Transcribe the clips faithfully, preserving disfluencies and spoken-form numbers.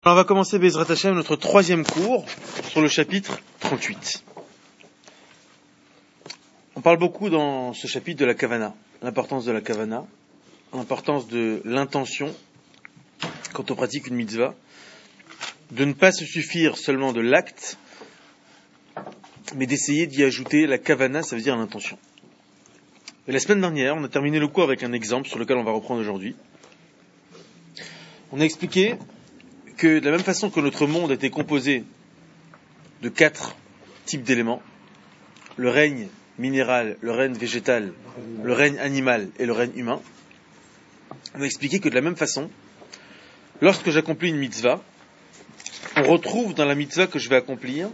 Alors on va commencer Bezrat Hashem, notre troisième cours sur le chapitre trente-huit. On parle beaucoup dans ce chapitre de la kavana, l'importance de la kavana, l'importance de l'intention quand on pratique une mitzvah, de ne pas se suffire seulement de l'acte, mais d'essayer d'y ajouter la kavana, ça veut dire l'intention. Et la semaine dernière, on a terminé le cours avec un exemple sur lequel on va reprendre aujourd'hui. On a expliqué que de la même façon que notre monde était composé de quatre types d'éléments, le règne minéral, le règne végétal, le règne animal et le règne humain, on a expliqué que de la même façon, lorsque j'accomplis une mitzvah, on retrouve dans la mitzvah que je vais accomplir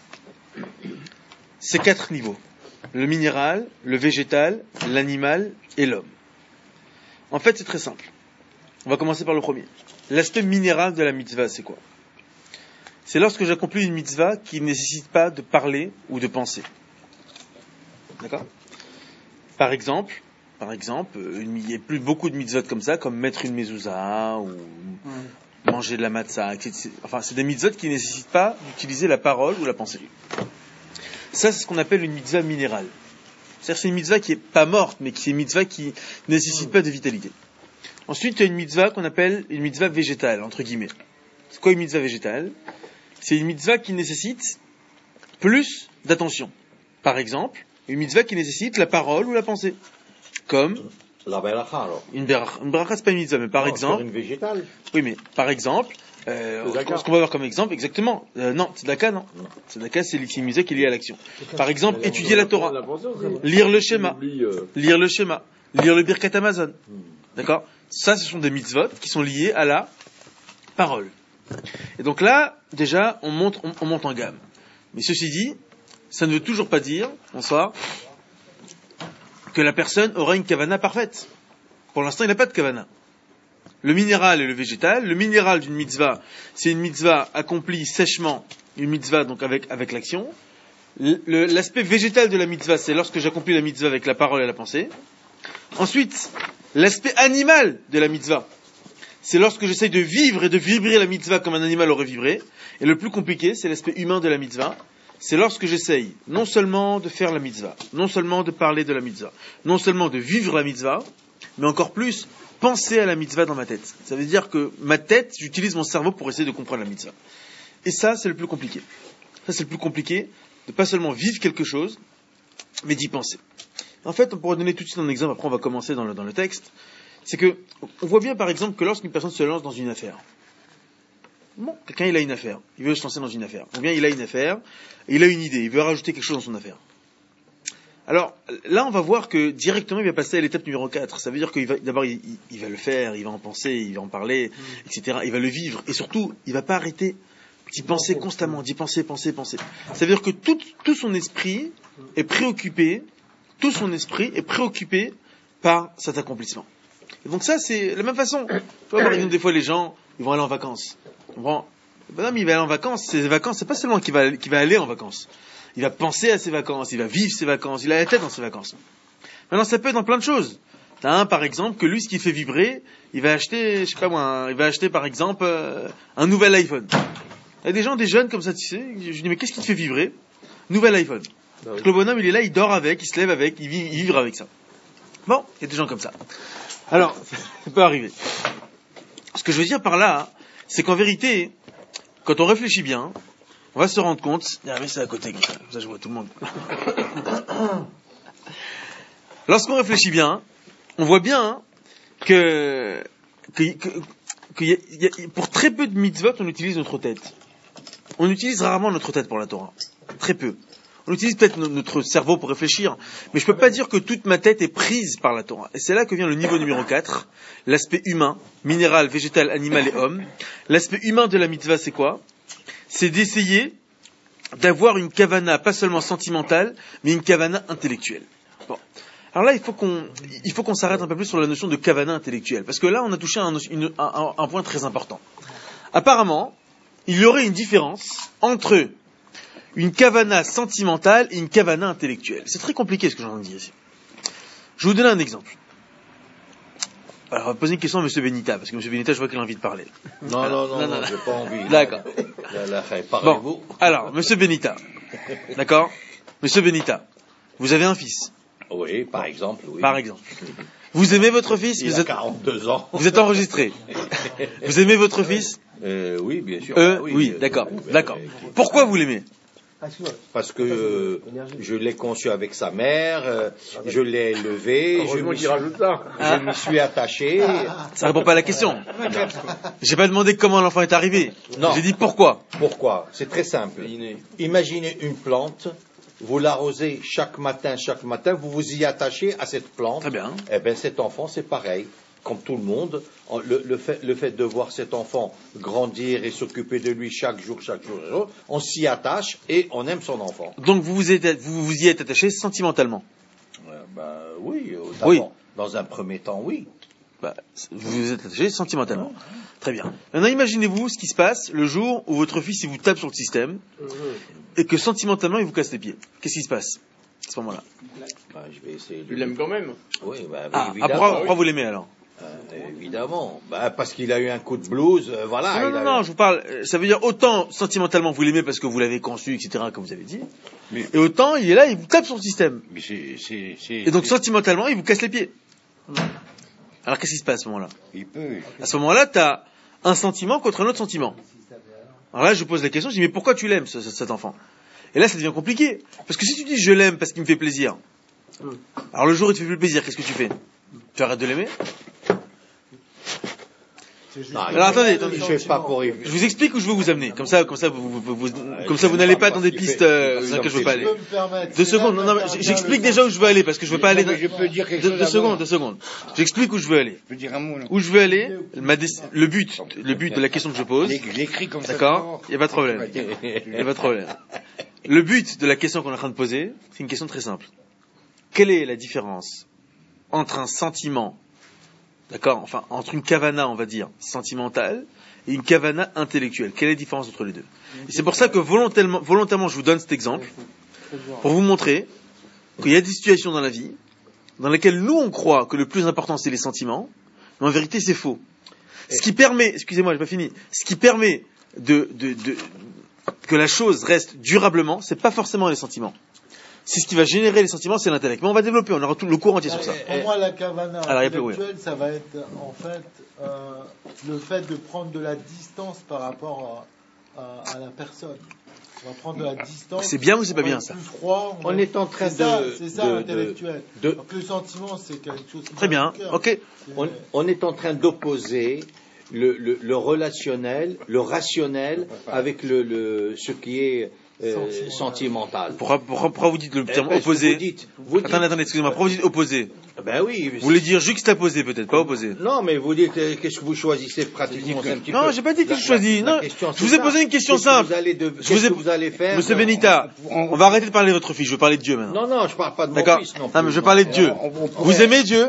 ces quatre niveaux, le minéral, le végétal, l'animal et l'homme. En fait, c'est très simple. On va commencer par le premier. L'aspect minéral de la mitzvah, c'est quoi ? C'est lorsque j'accomplis une mitzvah qui ne nécessite pas de parler ou de penser. D'accord ? Par exemple, par exemple, il y a plus beaucoup de mitzvot comme ça, comme mettre une mezouza ou mmh. manger de la matzah, et cetera. Enfin, c'est des mitzvot qui ne nécessitent pas d'utiliser la parole ou la pensée. Ça, c'est ce qu'on appelle une mitzvah minérale. C'est-à-dire que c'est une mitzvah qui est pas morte, mais qui est une mitzvah qui ne nécessite pas de vitalité. Ensuite, il y a une mitzvah qu'on appelle une mitzvah végétale, entre guillemets. C'est quoi une mitzvah végétale ? C'est une mitzvah qui nécessite plus d'attention. Par exemple, une mitzvah qui nécessite la parole ou la pensée. Comme la beracha, alors. Une beracha, une beracha c'est pas une mitzvah, mais par non, exemple... C'est une végétale. Oui, mais par exemple, euh, ce qu'on va voir comme exemple, exactement. Euh, non, tzedaka, non. non. Tzedaka, c'est une mitzvah qui est liée à l'action. Par exemple, la étudier la Torah, la pensée, lire le schéma, euh... lire le schéma, lire le Birkat Hamazon. Hmm. D'accord ? Ça, ce sont des mitzvot qui sont liés à la parole. Et donc là, déjà, on monte, on, on monte en gamme. Mais ceci dit, ça ne veut toujours pas dire, bonsoir, que la personne aura une kavana parfaite. Pour l'instant, il n'a pas de kavana. Le minéral et le végétal. Le minéral d'une mitzvah, c'est une mitzvah accomplie sèchement, une mitzvah donc avec, avec l'action. Le, l'aspect végétal de la mitzvah, c'est lorsque j'accomplis la mitzvah avec la parole et la pensée. Ensuite, l'aspect animal de la mitzvah, c'est lorsque j'essaye de vivre et de vibrer la mitzvah comme un animal aurait vibré. Et le plus compliqué, c'est l'aspect humain de la mitzvah. C'est lorsque j'essaye non seulement de faire la mitzvah, non seulement de parler de la mitzvah, non seulement de vivre la mitzvah, mais encore plus, penser à la mitzvah dans ma tête. Ça veut dire que ma tête, j'utilise mon cerveau pour essayer de comprendre la mitzvah. Et ça, c'est le plus compliqué. Ça, c'est le plus compliqué, de pas seulement vivre quelque chose, mais d'y penser. En fait, on pourrait donner tout de suite un exemple, après on va commencer dans le, dans le texte. C'est que, on voit bien par exemple que lorsqu'une personne se lance dans une affaire, bon, quelqu'un il a une affaire, il veut se lancer dans une affaire, ou bien il a une affaire, et il a une idée, il veut rajouter quelque chose dans son affaire. Alors, là on va voir que directement il va passer à l'étape numéro quatre, ça veut dire qu'il va, d'abord il, il, il va le faire, il va en penser, il va en parler, mmh. et cetera. Il va le vivre, et surtout, il va pas arrêter d'y penser constamment, d'y penser, penser, penser. Ça veut dire que tout, tout son esprit est préoccupé Tout son esprit est préoccupé par cet accomplissement. Et donc ça, c'est la même façon. Tu vois, par exemple, des fois, les gens, ils vont aller en vacances. Bon, ben non, mais il va aller en vacances. Ces vacances, c'est pas seulement qu'il va, qu'il va aller en vacances. Il va penser à ses vacances, il va vivre ses vacances, il a la tête dans ses vacances. Maintenant, ça peut être dans plein de choses. T'as un, par exemple, que lui, ce qui fait vibrer, il va acheter, je sais pas moi, un, il va acheter, par exemple, euh, un nouvel iPhone. Il y a des gens, des jeunes comme ça, tu sais, je dis, mais qu'est-ce qui te fait vibrer ? Nouvel iPhone. Parce que le bonhomme, il est là, il dort avec, il se lève avec, il vit, il vivre avec ça. Bon, il y a des gens comme ça. Alors, ça peut arriver. Ce que je veux dire par là, c'est qu'en vérité, quand on réfléchit bien, on va se rendre compte... Ah oui, c'est à côté, comme ça, comme ça je vois tout le monde. Lorsqu'on réfléchit bien, on voit bien que, que, que, que y a, y a, pour très peu de mitzvot, on utilise notre tête. On utilise rarement notre tête pour la Torah. Très peu. On utilise peut-être notre cerveau pour réfléchir, mais je peux pas dire que toute ma tête est prise par la Torah. Et c'est là que vient le niveau numéro quatre, l'aspect humain, minéral, végétal, animal et homme. L'aspect humain de la mitzvah, c'est quoi ? C'est d'essayer d'avoir une kavana, pas seulement sentimentale, mais une kavana intellectuelle. Bon. Alors là, il faut qu'on, il faut qu'on s'arrête un peu plus sur la notion de kavana intellectuelle, parce que là, on a touché un, une, un, un point très important. Apparemment, il y aurait une différence entre une kavana sentimentale et une kavana intellectuelle. C'est très compliqué ce que j'ai envie de dire ici. Je vais vous donner un exemple. Alors, on va poser une question à M. Benita, parce que M. Benita, je vois qu'il a envie de parler. Non, alors, non, non, non, non, j'ai pas envie. D'accord. Là, là, là, parlez-vous. Bon, alors, M. Benita. D'accord? M. Benita, vous avez un fils. Oui, par exemple, oui. Par exemple. Vous aimez votre fils? Il vous a êtes... quarante-deux ans. Vous êtes enregistré. Vous aimez votre fils? euh, Oui, bien sûr. Euh, ah, oui, oui, euh, d'accord, euh, d'accord. euh, Pourquoi vous l'aimez? Parce que euh, je l'ai conçu avec sa mère, euh, je l'ai élevé, je me, suis, je me suis attaché. Ça répond pas à la question. J'ai pas demandé comment l'enfant est arrivé. Non. J'ai dit pourquoi. Pourquoi? C'est très simple. Imaginez une plante, vous l'arrosez chaque matin, chaque matin, vous vous y attachez à cette plante. Très bien. Eh bien, cet enfant, c'est pareil. Comme tout le monde, le, le, fait, le fait de voir cet enfant grandir et s'occuper de lui chaque jour, chaque jour, chaque jour, on s'y attache et on aime son enfant. Donc vous vous, êtes, vous, vous y êtes attaché sentimentalement? euh, ben, Oui, oui. Dans un premier temps, oui. Bah, vous vous êtes attaché sentimentalement. Très bien. Maintenant, imaginez-vous ce qui se passe le jour où votre fils il vous tape sur le système et que sentimentalement il vous casse les pieds. Qu'est-ce qui se passe à ce moment-là? Ben, je vais essayer de... Tu l'aimes quand même? Oui, ben, ah, évidemment. Ah, pourquoi, pourquoi vous l'aimez alors? Euh, évidemment, bah, parce qu'il a eu un coup de blues, euh, voilà. Non, non, a... non, je vous parle, ça veut dire autant sentimentalement vous l'aimez parce que vous l'avez conçu, et cetera, comme vous avez dit, mais... et autant il est là, il vous tape sur le système. Mais c'est, c'est, c'est, et donc c'est... sentimentalement, il vous casse les pieds. Alors qu'est-ce qui se passe à ce moment-là? Il peut. À ce moment-là, tu as un sentiment contre un autre sentiment. Alors là, je vous pose la question, je dis mais pourquoi tu l'aimes, ce, ce, cet enfant? Et là, ça devient compliqué. Parce que si tu dis je l'aime parce qu'il me fait plaisir, alors le jour où il te fait plus plaisir, qu'est-ce que tu fais? Tu arrêtes de l'aimer? Non, alors attendez, attendez. Je, fais pas pour... je vous explique où je veux vous amener. Comme ça, comme ça, vous, vous, vous, comme ça, vous n'allez pas dans des pistes euh, dans lesquelles je veux pas aller. Deux secondes. Non, non, j'explique déjà où je veux aller parce que je veux pas aller. Je peux dire quelque deux, chose. Deux secondes, deux secondes. J'explique où je veux aller. Je peux dire un mot. Où je veux aller. Ma dé... Le but, le but de la question que je pose. Je l'écris comme ça. D'accord. Il y a pas de problème. Il y a pas de problème. Le but de la question qu'on est en train de poser, c'est une question très simple. Quelle est la différence entre un sentiment, d'accord, enfin, entre une kavana, on va dire, sentimentale, et une kavana intellectuelle? Quelle est la différence entre les deux? Et c'est pour ça que volontairement, volontairement, je vous donne cet exemple, pour vous montrer qu'il y a des situations dans la vie, dans lesquelles nous, on croit que le plus important, c'est les sentiments, mais en vérité, c'est faux. Ce qui permet, excusez-moi, j'ai pas fini, ce qui permet de, de, de, que la chose reste durablement, c'est pas forcément les sentiments. C'est ce qui va générer les sentiments, c'est l'intellect. Mais on va développer, on aura tout le cours entier sur ça. Pour moi, la kavana intellectuelle, ça va être en fait euh, le fait de prendre de la distance par rapport à, à, à la personne. On va prendre de la distance. C'est bien ou c'est pas bien ça? Froid, on, on est en train de... C'est ça, ça l'intellectuel. De... Donc le sentiment, c'est quelque chose... Très bien, ok. On, on est en train d'opposer le, le, le relationnel, le rationnel avec le, le, ce qui est... Euh, sentimental. Pourquoi, pourquoi, pourquoi vous dites le terme eh ben, opposé? Vous dites, vous dites... Attendez, attendez, excusez-moi. Pourquoi vous dites opposé? Ben oui. Vous voulez dire juxtaposé peut-être, pas opposé? Non, mais vous dites euh, qu'est-ce que vous choisissez pratiquement un petit Non, peu. j'ai pas dit que la, je choisis. Non, je vous ai posé une question simple. Vous allez de... je vous ai... que vous allez faire? Monsieur Benita, on... on va arrêter de parler de votre fils. Je veux parler de Dieu maintenant. Non, non, je parle pas de mon D'accord. fils non plus. Non, mais je veux parler de Dieu. On, on, on... Vous aimez Dieu?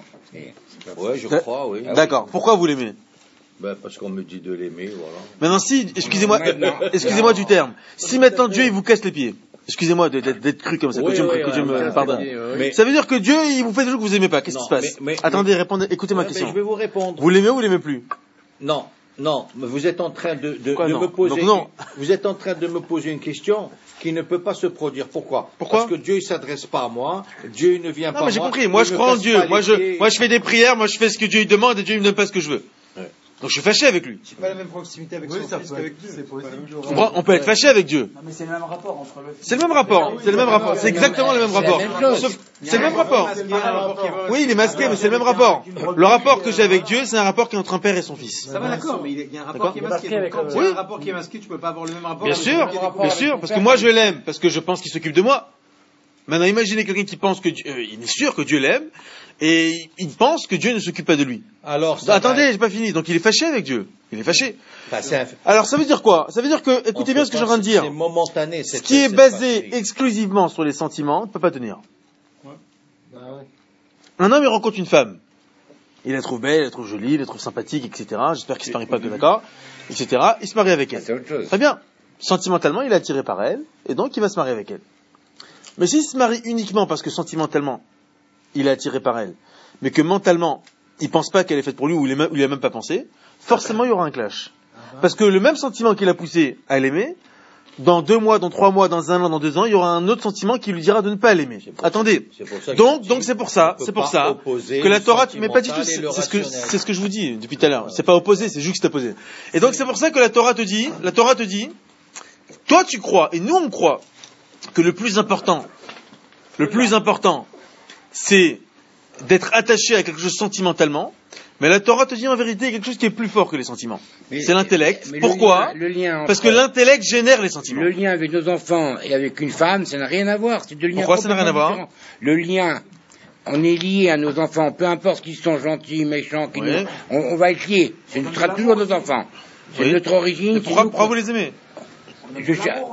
Oui, je crois, oui. D'accord. Pourquoi vous l'aimez? Ben, parce qu'on me dit de l'aimer, voilà. Maintenant, si, excusez-moi, excusez-moi du terme. Si maintenant Dieu il vous casse les pieds. Excusez-moi d'être, d'être cru comme ça, oui, que Dieu, oui, que Dieu oui, me oui, pardonne. Mais... Ça veut dire que Dieu, il vous fait des choses que vous aimez pas. Qu'est-ce non, qui se passe? mais, mais, Attendez, mais... répondez, écoutez ma ouais, question. Je vais vous répondre. Vous l'aimez ou vous l'aimez plus? Non, non, mais vous êtes en train de, de, Quoi, de non me poser. Donc, non. Vous êtes en train de me poser une question qui ne peut pas se produire. Pourquoi? Pourquoi? Parce que Dieu, il s'adresse pas à moi. Dieu, il ne vient non, pas à moi. Non, mais j'ai moi, compris. Moi, je crois en Dieu. Moi, je, pieds. moi, je fais des prières. Moi, je fais ce que Dieu il demande et Dieu, il me donne pas ce que je veux. Ouais. Donc, je suis fâché avec lui. C'est pas la même proximité avec oui, son ça fils peut qu'avec être, Dieu. c'est possible. On, on peut être fâché avec Dieu. Non, mais c'est le même rapport entre le. C'est le même rapport. C'est le même rapport. C'est exactement le même rapport. Sauf, c'est le même rapport. Oui, il est masqué, mais c'est le même rapport. Le rapport que j'ai avec Dieu, c'est un rapport qui est entre un père et son fils. Ça va, d'accord, mais il y a un rapport qui est masqué. Quand il y a un rapport qui est masqué, tu peux pas avoir le même rapport. Bien sûr, bien sûr, parce que moi je l'aime, parce que je pense qu'il s'occupe de moi. Maintenant, imaginez quelqu'un qui pense que Dieu, euh, il est sûr que Dieu l'aime, et il pense que Dieu ne s'occupe pas de lui. Alors, ça attendez, va... j'ai pas fini. Donc il est fâché avec Dieu. Il est fâché. Bah, c'est un... Alors ça veut dire quoi? Ça veut dire que, écoutez bien ce que je suis en train de dire. C'est momentané. Ce qui est basé exclusivement sur les sentiments ne peut pas tenir. Ouais. Bah, ouais. Un homme, il rencontre une femme. Il la trouve belle, il la trouve jolie, il la trouve sympathique, et cetera. J'espère qu'il se marie pas que d'accord, et cetera. Il se marie avec elle. C'est autre chose. Très bien. Sentimentalement, il est attiré par elle, et donc il va se marier avec elle. Mais s'il se marie uniquement parce que sentimentalement, il est attiré par elle, mais que mentalement, il pense pas qu'elle est faite pour lui ou il lui a même pas pensé, forcément il y aura un clash. Parce que le même sentiment qui l'a poussé à l'aimer, dans deux mois, dans trois mois, dans un an, dans deux ans, il y aura un autre sentiment qui lui dira de ne pas l'aimer. Attendez. Donc, donc c'est pour ça, c'est pour ça que la Torah, mais pas du tout, c'est, c'est ce que, c'est ce que je vous dis depuis tout à l'heure. C'est pas opposé, c'est juxtaposé. Et donc c'est pour ça que la Torah te dit, la Torah te dit, toi tu crois, et nous on croit, que le plus important, le plus important, c'est d'être attaché à quelque chose sentimentalement. Mais la Torah te dit en vérité quelque chose qui est plus fort que les sentiments. Mais, c'est l'intellect. Mais Pourquoi le lien, le lien Parce que l'intellect génère les sentiments. Le lien avec nos enfants et avec une femme, ça n'a rien à voir. C'est deux liens Pourquoi ça n'a rien à voir différents. Le lien, on est lié à nos enfants, peu importe qu'ils sont gentils, méchants, qu'ils oui. nous, on, on va être liés. Ce sera toujours nos enfants. C'est oui. notre origine. Pourquoi, nous, pourquoi vous les aimez Je,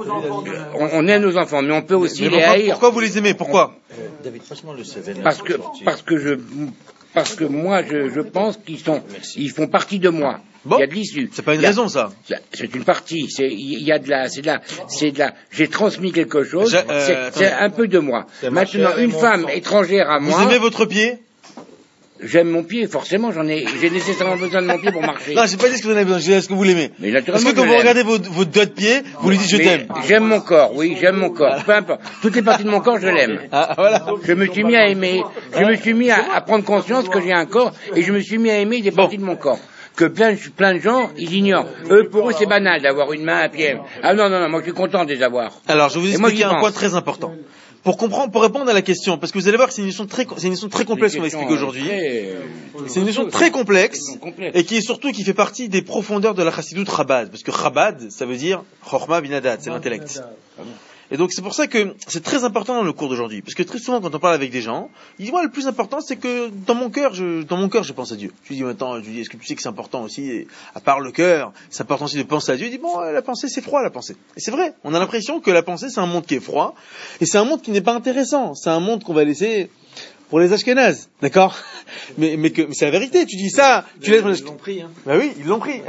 on, on aime nos enfants, mais on peut aussi mais les pourquoi, haïr. Pourquoi vous les aimez Pourquoi euh, David, passe-moi le C V. Parce que, parce que je... Parce que moi, je, je pense qu'ils sont, ils font partie de moi. Bon, il y a de l'issue. C'est pas une raison, ça. C'est une partie. C'est, il y a de la, c'est de la, c'est de la. J'ai transmis quelque chose. Euh, c'est, c'est un peu de moi. Maintenant, une femme étrangère à moi. Vous aimez votre pied? J'aime mon pied, forcément, j'en ai, j'ai nécessairement besoin de mon pied pour marcher. Non, j'ai pas dit ce que vous en avez besoin, j'ai dit est-ce que vous l'aimez. Mais naturellement. Est-ce que quand vous regardez vos, vos doigts de pied, vous lui dites je t'aime? J'aime mon corps, oui, j'aime mon corps. Peu importe. Toutes les parties de mon corps, je l'aime. Ah, voilà. Je me suis mis à aimer, je me suis mis à, à prendre conscience que j'ai un corps, et je me suis mis à aimer des parties bon. de mon corps. Que plein, plein de gens, ils ignorent. Eux, pour eux, c'est banal d'avoir une main, un pied. Ah non, non, non, moi je suis content de les avoir. Alors, je vais vous expliquer un point très important. Pour comprendre, pour répondre à la question, parce que vous allez voir que c'est une notion très, c'est une notion très complexe qu'on va expliquer aujourd'hui. Très... C'est une notion très complexe, et qui est surtout, qui fait partie des profondeurs de la Chassidut Chabad. Parce que Chabad, ça veut dire Chochma Binadat, c'est l'intellect. Et donc c'est pour ça que c'est très important dans le cours d'aujourd'hui. Parce que très souvent, quand on parle avec des gens, ils disent, moi, le plus important, c'est que dans mon cœur, je, dans mon cœur, je pense à Dieu. Je lui dis, maintenant, je lui dis, est-ce que tu sais que c'est important aussi, et à part le cœur, c'est important aussi de penser à Dieu. Il dit, bon, la pensée, c'est froid, la pensée. Et c'est vrai. On a l'impression que la pensée, c'est un monde qui est froid, et c'est un monde qui n'est pas intéressant. C'est un monde qu'on va laisser pour les Ashkénazes. D'accord? Mais, mais que, mais c'est la vérité. Tu dis ça, tu laisses. Ils l'ont pris, hein. Bah oui, ils l'ont pris.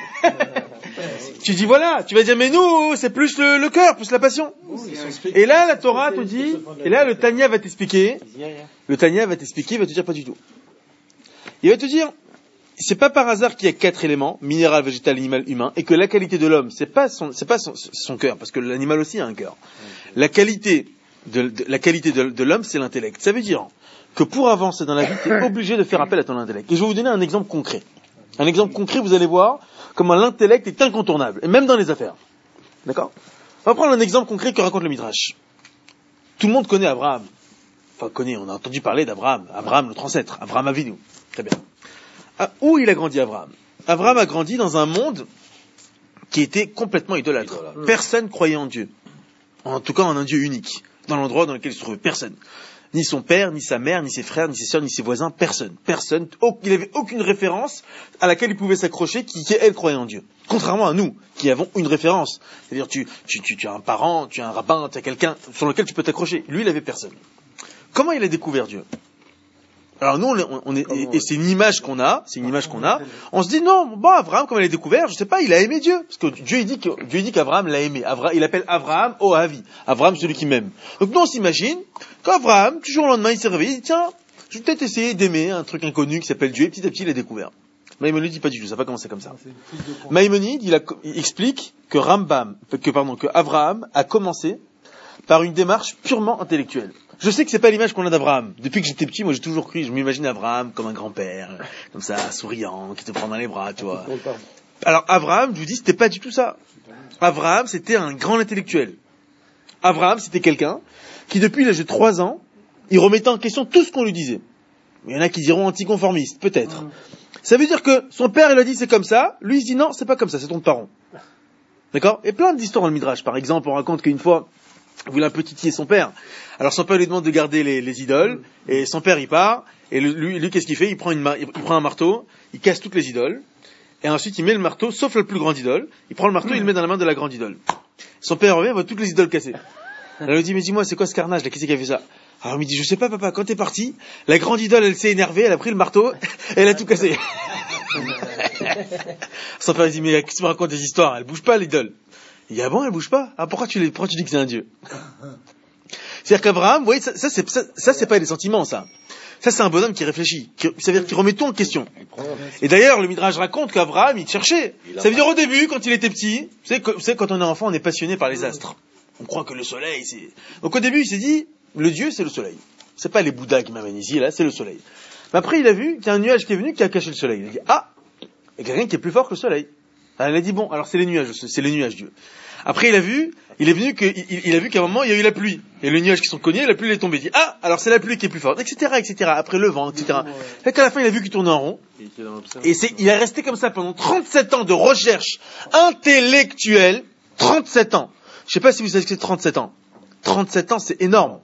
Tu dis voilà, tu vas dire mais nous c'est plus le, le cœur, plus la passion. Et là la Torah te dit, et là le Tanya va t'expliquer, le Tanya va t'expliquer, il va te dire pas du tout. Il va te dire, c'est pas par hasard qu'il y a quatre éléments, minéral, végétal, animal, humain, et que la qualité de l'homme, c'est pas son, c'est pas son, son cœur, parce que l'animal aussi a un cœur. La qualité de, de la qualité de, de l'homme, c'est l'intellect. Ça veut dire que pour avancer dans la vie, tu es obligé de faire appel à ton intellect. Et je vais vous donner un exemple concret. Un exemple concret, vous allez voir comment l'intellect est incontournable, et même dans les affaires. D'accord? On va prendre un exemple concret que raconte le Midrash. Tout le monde connaît Abraham. Enfin, connaît, on a entendu parler d'Abraham. Abraham, notre ancêtre. Abraham Avinu. Très bien. Ah, où il a grandi, Abraham? Abraham a grandi dans un monde qui était complètement idolâtre. Personne croyait en Dieu. En tout cas, en un Dieu unique. Dans l'endroit dans lequel il se trouvait. Personne. Ni son père, ni sa mère, ni ses frères, ni ses sœurs, ni ses voisins, personne. Personne. Il n'avait aucune référence à laquelle il pouvait s'accrocher qui, qui, elle, croyait en Dieu. Contrairement à nous, qui avons une référence. C'est-à-dire, tu, tu, tu, tu as un parent, tu as un rabbin, tu as quelqu'un sur lequel tu peux t'accrocher. Lui, il avait personne. Comment il a découvert Dieu? Alors nous, on, on est, et, et c'est une image qu'on a, c'est une image qu'on a. On se dit non, bon, Abraham, comme il a découvert, je sais pas, il a aimé Dieu, parce que Dieu il dit que Dieu dit qu'Abraham l'a aimé. Abraham, il appelle Abraham Ohavi, Abraham celui qui m'aime. Donc nous on s'imagine qu'Abraham, du jour au lendemain, il s'est réveillé, il dit tiens, je vais peut-être essayer d'aimer un truc inconnu qui s'appelle Dieu. Et petit à petit, il a découvert. Maïmonide dit pas du tout, ça va pas commencer comme ça. Maïmonide, il, a, il explique que Rambam, que pardon, que Abraham a commencé par une démarche purement intellectuelle. Je sais que c'est pas l'image qu'on a d'Abraham. Depuis que j'étais petit, moi j'ai toujours cru, je m'imagine Abraham comme un grand-père, comme ça, souriant, qui te prend dans les bras, tu vois. Alors Abraham, je vous dis, c'était pas du tout ça. Abraham, c'était un grand intellectuel. Abraham, c'était quelqu'un qui, depuis l'âge de trois ans, il remettait en question tout ce qu'on lui disait. Il y en a qui diront anticonformiste, peut-être. Mmh. Ça veut dire que son père, il a dit c'est comme ça, lui il se dit non, c'est pas comme ça, c'est ton parent. D'accord? Et plein d'histoires dans le Midrash. Par exemple, on raconte qu'une fois, il voulait un peu titiller son père. Alors son père lui demande de garder les, les idoles, et son père il part, et le, lui, lui qu'est-ce qu'il fait? Il prend, une, il prend un marteau, il casse toutes les idoles, et ensuite il met le marteau, sauf la plus grande idole, il prend le marteau, il le met dans la main de la grande idole. Son père revient, il voit toutes les idoles cassées. Alors il lui dit, mais dis-moi, c'est quoi ce carnage là? Qu'est-ce qui a fait ça? Alors il me dit, je sais pas papa, quand t'es parti, la grande idole elle s'est énervée, elle a pris le marteau, et elle a tout cassé. Son père il dit, mais qu'est-ce que tu me racontes des histoires? Elle bouge pas l'idole. Il dit, ah bon, elle bouge pas? Ah, pourquoi tu, les, pourquoi tu dis que c'est un dieu? C'est-à-dire qu'Abraham, vous voyez, ça, ça, c'est, ça, ça, c'est pas des sentiments, ça. Ça, c'est un bonhomme qui réfléchit. Qui, ça veut dire qu'il remet tout en question. Et d'ailleurs, le Midrash raconte qu'Abraham, il cherchait. Ça veut dire au début, quand il était petit, vous savez, vous savez, quand on est enfant, on est passionné par les astres. On croit que le soleil, c'est... Donc au début, il s'est dit, le Dieu, c'est le soleil. C'est pas les Bouddhas qui m'amènent ici, là, c'est le soleil. Mais après, il a vu qu'il y a un nuage qui est venu, qui a caché le soleil. Il a dit, ah, il y a quelqu'un qui est plus fort que le soleil. Alors, il a dit, bon, alors c'est les nuages, c'est les nuages, Dieu. Après, il a vu, il est venu que, il, il a vu qu'à un moment, il y a eu la pluie. Et les nuages qui sont cognés, la pluie est tombée. Il dit, ah, alors c'est la pluie qui est plus forte, et cetera, et cetera. Après le vent, et cetera. Fait qu'à la fin, il a vu qu'il tournait en rond. Et c'est, il est resté comme ça pendant trente-sept ans de recherche intellectuelle. trente-sept ans. Je sais pas si vous savez ce que c'est trente-sept ans. trente-sept ans, c'est énorme.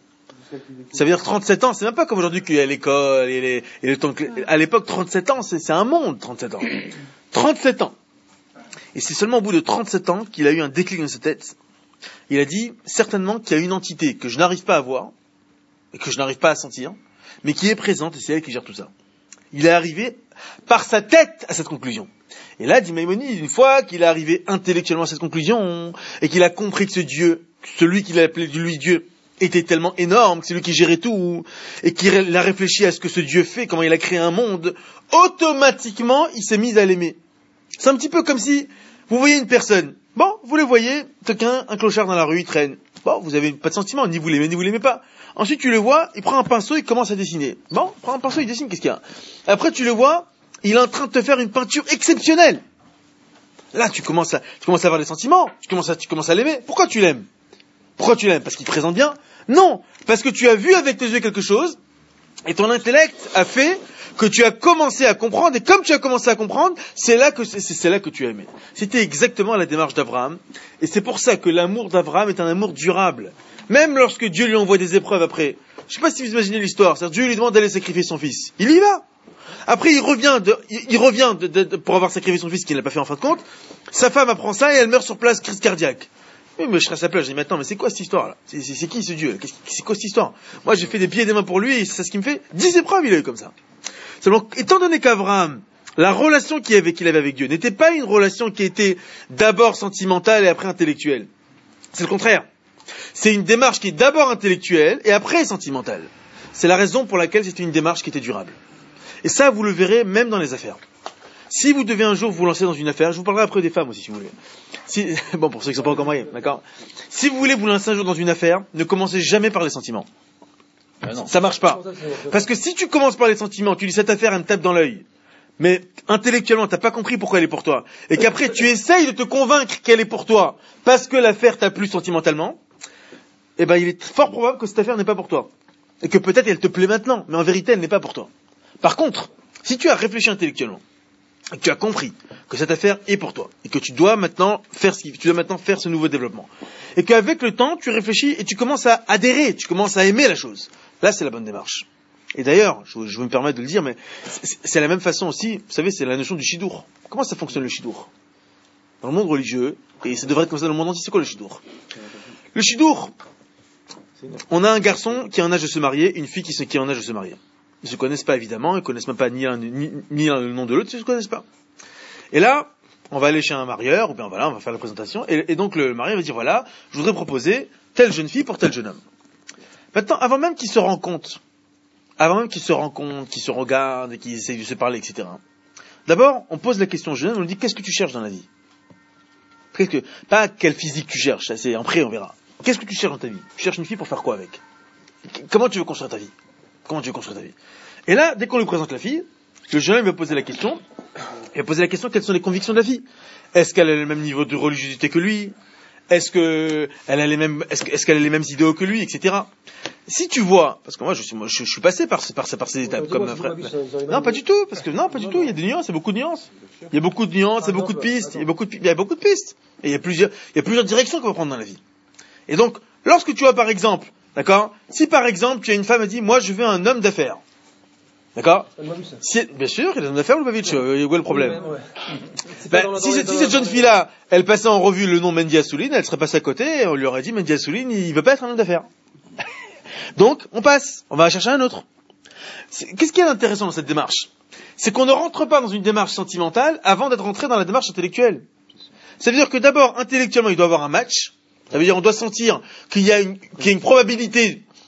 Ça veut dire trente-sept ans, c'est même pas comme aujourd'hui qu'il y a l'école et, les, et le temps que, à l'époque, trente-sept ans, c'est, c'est un monde, trente-sept ans. trente-sept ans. Et c'est seulement au bout de trente-sept ans qu'il a eu un déclic dans sa tête. Il a dit, certainement qu'il y a une entité que je n'arrive pas à voir, et que je n'arrive pas à sentir, mais qui est présente, et c'est elle qui gère tout ça. Il est arrivé par sa tête à cette conclusion. Et là, dit Maïmonide, une fois qu'il est arrivé intellectuellement à cette conclusion, et qu'il a compris que ce Dieu, celui qu'il a appelé lui Dieu, était tellement énorme, que c'est lui qui gérait tout, et qu'il a réfléchi à ce que ce Dieu fait, comment il a créé un monde, automatiquement, il s'est mis à l'aimer. C'est un petit peu comme si vous voyez une personne. Bon, vous le voyez, quelqu'un, un clochard dans la rue, il traîne. Bon, vous avez pas de sentiment, ni vous l'aimez, ni vous l'aimez pas. Ensuite, tu le vois, il prend un pinceau, il commence à dessiner. Bon, il prend un pinceau, il dessine, qu'est-ce qu'il y a? Après, tu le vois, il est en train de te faire une peinture exceptionnelle. Là, tu commences à, tu commences à avoir des sentiments, tu commences à, tu commences à l'aimer. Pourquoi tu l'aimes? Pourquoi tu l'aimes? Parce qu'il te présente bien? Non! Parce que tu as vu avec tes yeux quelque chose, et ton intellect a fait que tu as commencé à comprendre, et comme tu as commencé à comprendre, c'est là que, c'est, c'est là que tu as aimé. C'était exactement la démarche d'Abraham, et c'est pour ça que l'amour d'Abraham est un amour durable. Même lorsque Dieu lui envoie des épreuves après. Je ne sais pas si vous imaginez l'histoire, c'est-à-dire Dieu lui demande d'aller sacrifier son fils. Il y va! Après, il revient, de, il, il revient de, de, de, pour avoir sacrifié son fils qu'il n'a pas fait en fin de compte. Sa femme apprend ça et elle meurt sur place, crise cardiaque. Oui, mais je serais à sa place, je dis, mais attends, mais c'est quoi cette histoire-là? C'est, c'est, c'est qui ce Dieu? C'est quoi cette histoire? Moi, j'ai fait des pieds et des mains pour lui, et c'est ce qu'il me fait. Dix épreuves, il a eu comme ça. Seulement, étant donné qu'Abraham, la relation qu'il avait, qu'il avait avec Dieu n'était pas une relation qui était d'abord sentimentale et après intellectuelle. C'est le contraire. C'est une démarche qui est d'abord intellectuelle et après sentimentale. C'est la raison pour laquelle c'était une démarche qui était durable. Et ça, vous le verrez même dans les affaires. Si vous devez un jour vous lancer dans une affaire, je vous parlerai après des femmes aussi, si vous voulez. Si, bon, pour ceux qui ne sont pas encore mariés, d'accord? Si vous voulez vous lancer un jour dans une affaire, ne commencez jamais par les sentiments. Ah non. Ça marche pas. Parce que si tu commences par les sentiments, tu dis cette affaire, elle me tape dans l'œil, mais intellectuellement, t'as pas compris pourquoi elle est pour toi, et qu'après tu essayes de te convaincre qu'elle est pour toi, parce que l'affaire t'a plu sentimentalement, eh ben, il est fort probable que cette affaire n'est pas pour toi. Et que peut-être elle te plaît maintenant, mais en vérité, elle n'est pas pour toi. Par contre, si tu as réfléchi intellectuellement, et que tu as compris que cette affaire est pour toi, et que tu dois maintenant faire ce qui, tu dois maintenant faire ce nouveau développement, et qu'avec le temps, tu réfléchis et tu commences à adhérer, tu commences à aimer la chose. Là, c'est la bonne démarche. Et d'ailleurs, je, je me permets de le dire, mais c'est, c'est la même façon aussi, vous savez, c'est la notion du shidour. Comment ça fonctionne le shidour? Dans le monde religieux, et ça devrait être comme ça dans le monde entier, c'est quoi le shidour? Le shidour, on a un garçon qui est en âge de se marier, une fille qui, qui est en âge de se marier. Ils se connaissent pas évidemment, ils connaissent même pas ni l'un ni, ni l'un le nom de l'autre, ils se connaissent pas. Et là, on va aller chez un marieur, ou bien voilà, on va faire la présentation, et, et donc le marieur va dire voilà, je voudrais proposer telle jeune fille pour tel jeune homme. Maintenant, avant même qu'ils se rencontrent, avant même qu'ils se rencontrent, qu'ils se regardent, et qu'ils essayent de se parler, et cetera. D'abord, on pose la question au jeune homme, on lui dit qu'est-ce que tu cherches dans la vie? Qu'est-ce que, pas quel physique tu cherches, ça c'est après on verra. Qu'est-ce que tu cherches dans ta vie? Tu cherches une fille pour faire quoi avec? Comment tu veux construire ta vie? Comment tu veux construire ta vie? Et là, dès qu'on lui présente la fille, le jeune homme va poser la question, il va poser la question, quelles sont les convictions de la fille? Est-ce qu'elle a le même niveau de religiosité que lui? Est-ce que elle a les mêmes, est-ce, que, est-ce qu'elle a les mêmes idéaux que lui, et cetera. Si tu vois, parce que moi je suis, moi, je, je suis passé par, par, par ces étapes, comme un frère. Non, pas du tout, parce que non, pas du tout. Il y a des nuances, il y a beaucoup de nuances. Il y a beaucoup de nuances, il y a beaucoup de pistes, il y a beaucoup de, il y a beaucoup de pistes. Et il y a plusieurs, il y a plusieurs directions qu'on va prendre dans la vie. Et donc, lorsque tu as par exemple, d'accord, si par exemple tu as une femme qui dit, moi je veux un homme d'affaires. D'accord? Si, bien sûr, il a un homme d'affaires, Lubavitch, euh, où est le problème? Ouais, ouais. Ben, si, si cette jeune fille-là, elle passait en revue le nom Mendy Assouline, elle serait passée à côté, et on lui aurait dit, Mendy Assouline, il veut pas être un homme d'affaires. Donc, on passe, on va chercher un autre. C'est, qu'est-ce qui est intéressant dans cette démarche? C'est qu'on ne rentre pas dans une démarche sentimentale avant d'être rentré dans la démarche intellectuelle. Ça veut dire que d'abord, intellectuellement, il doit y avoir un match. Ça veut dire qu'on doit sentir qu'il y a une, qu'il y a une probabilité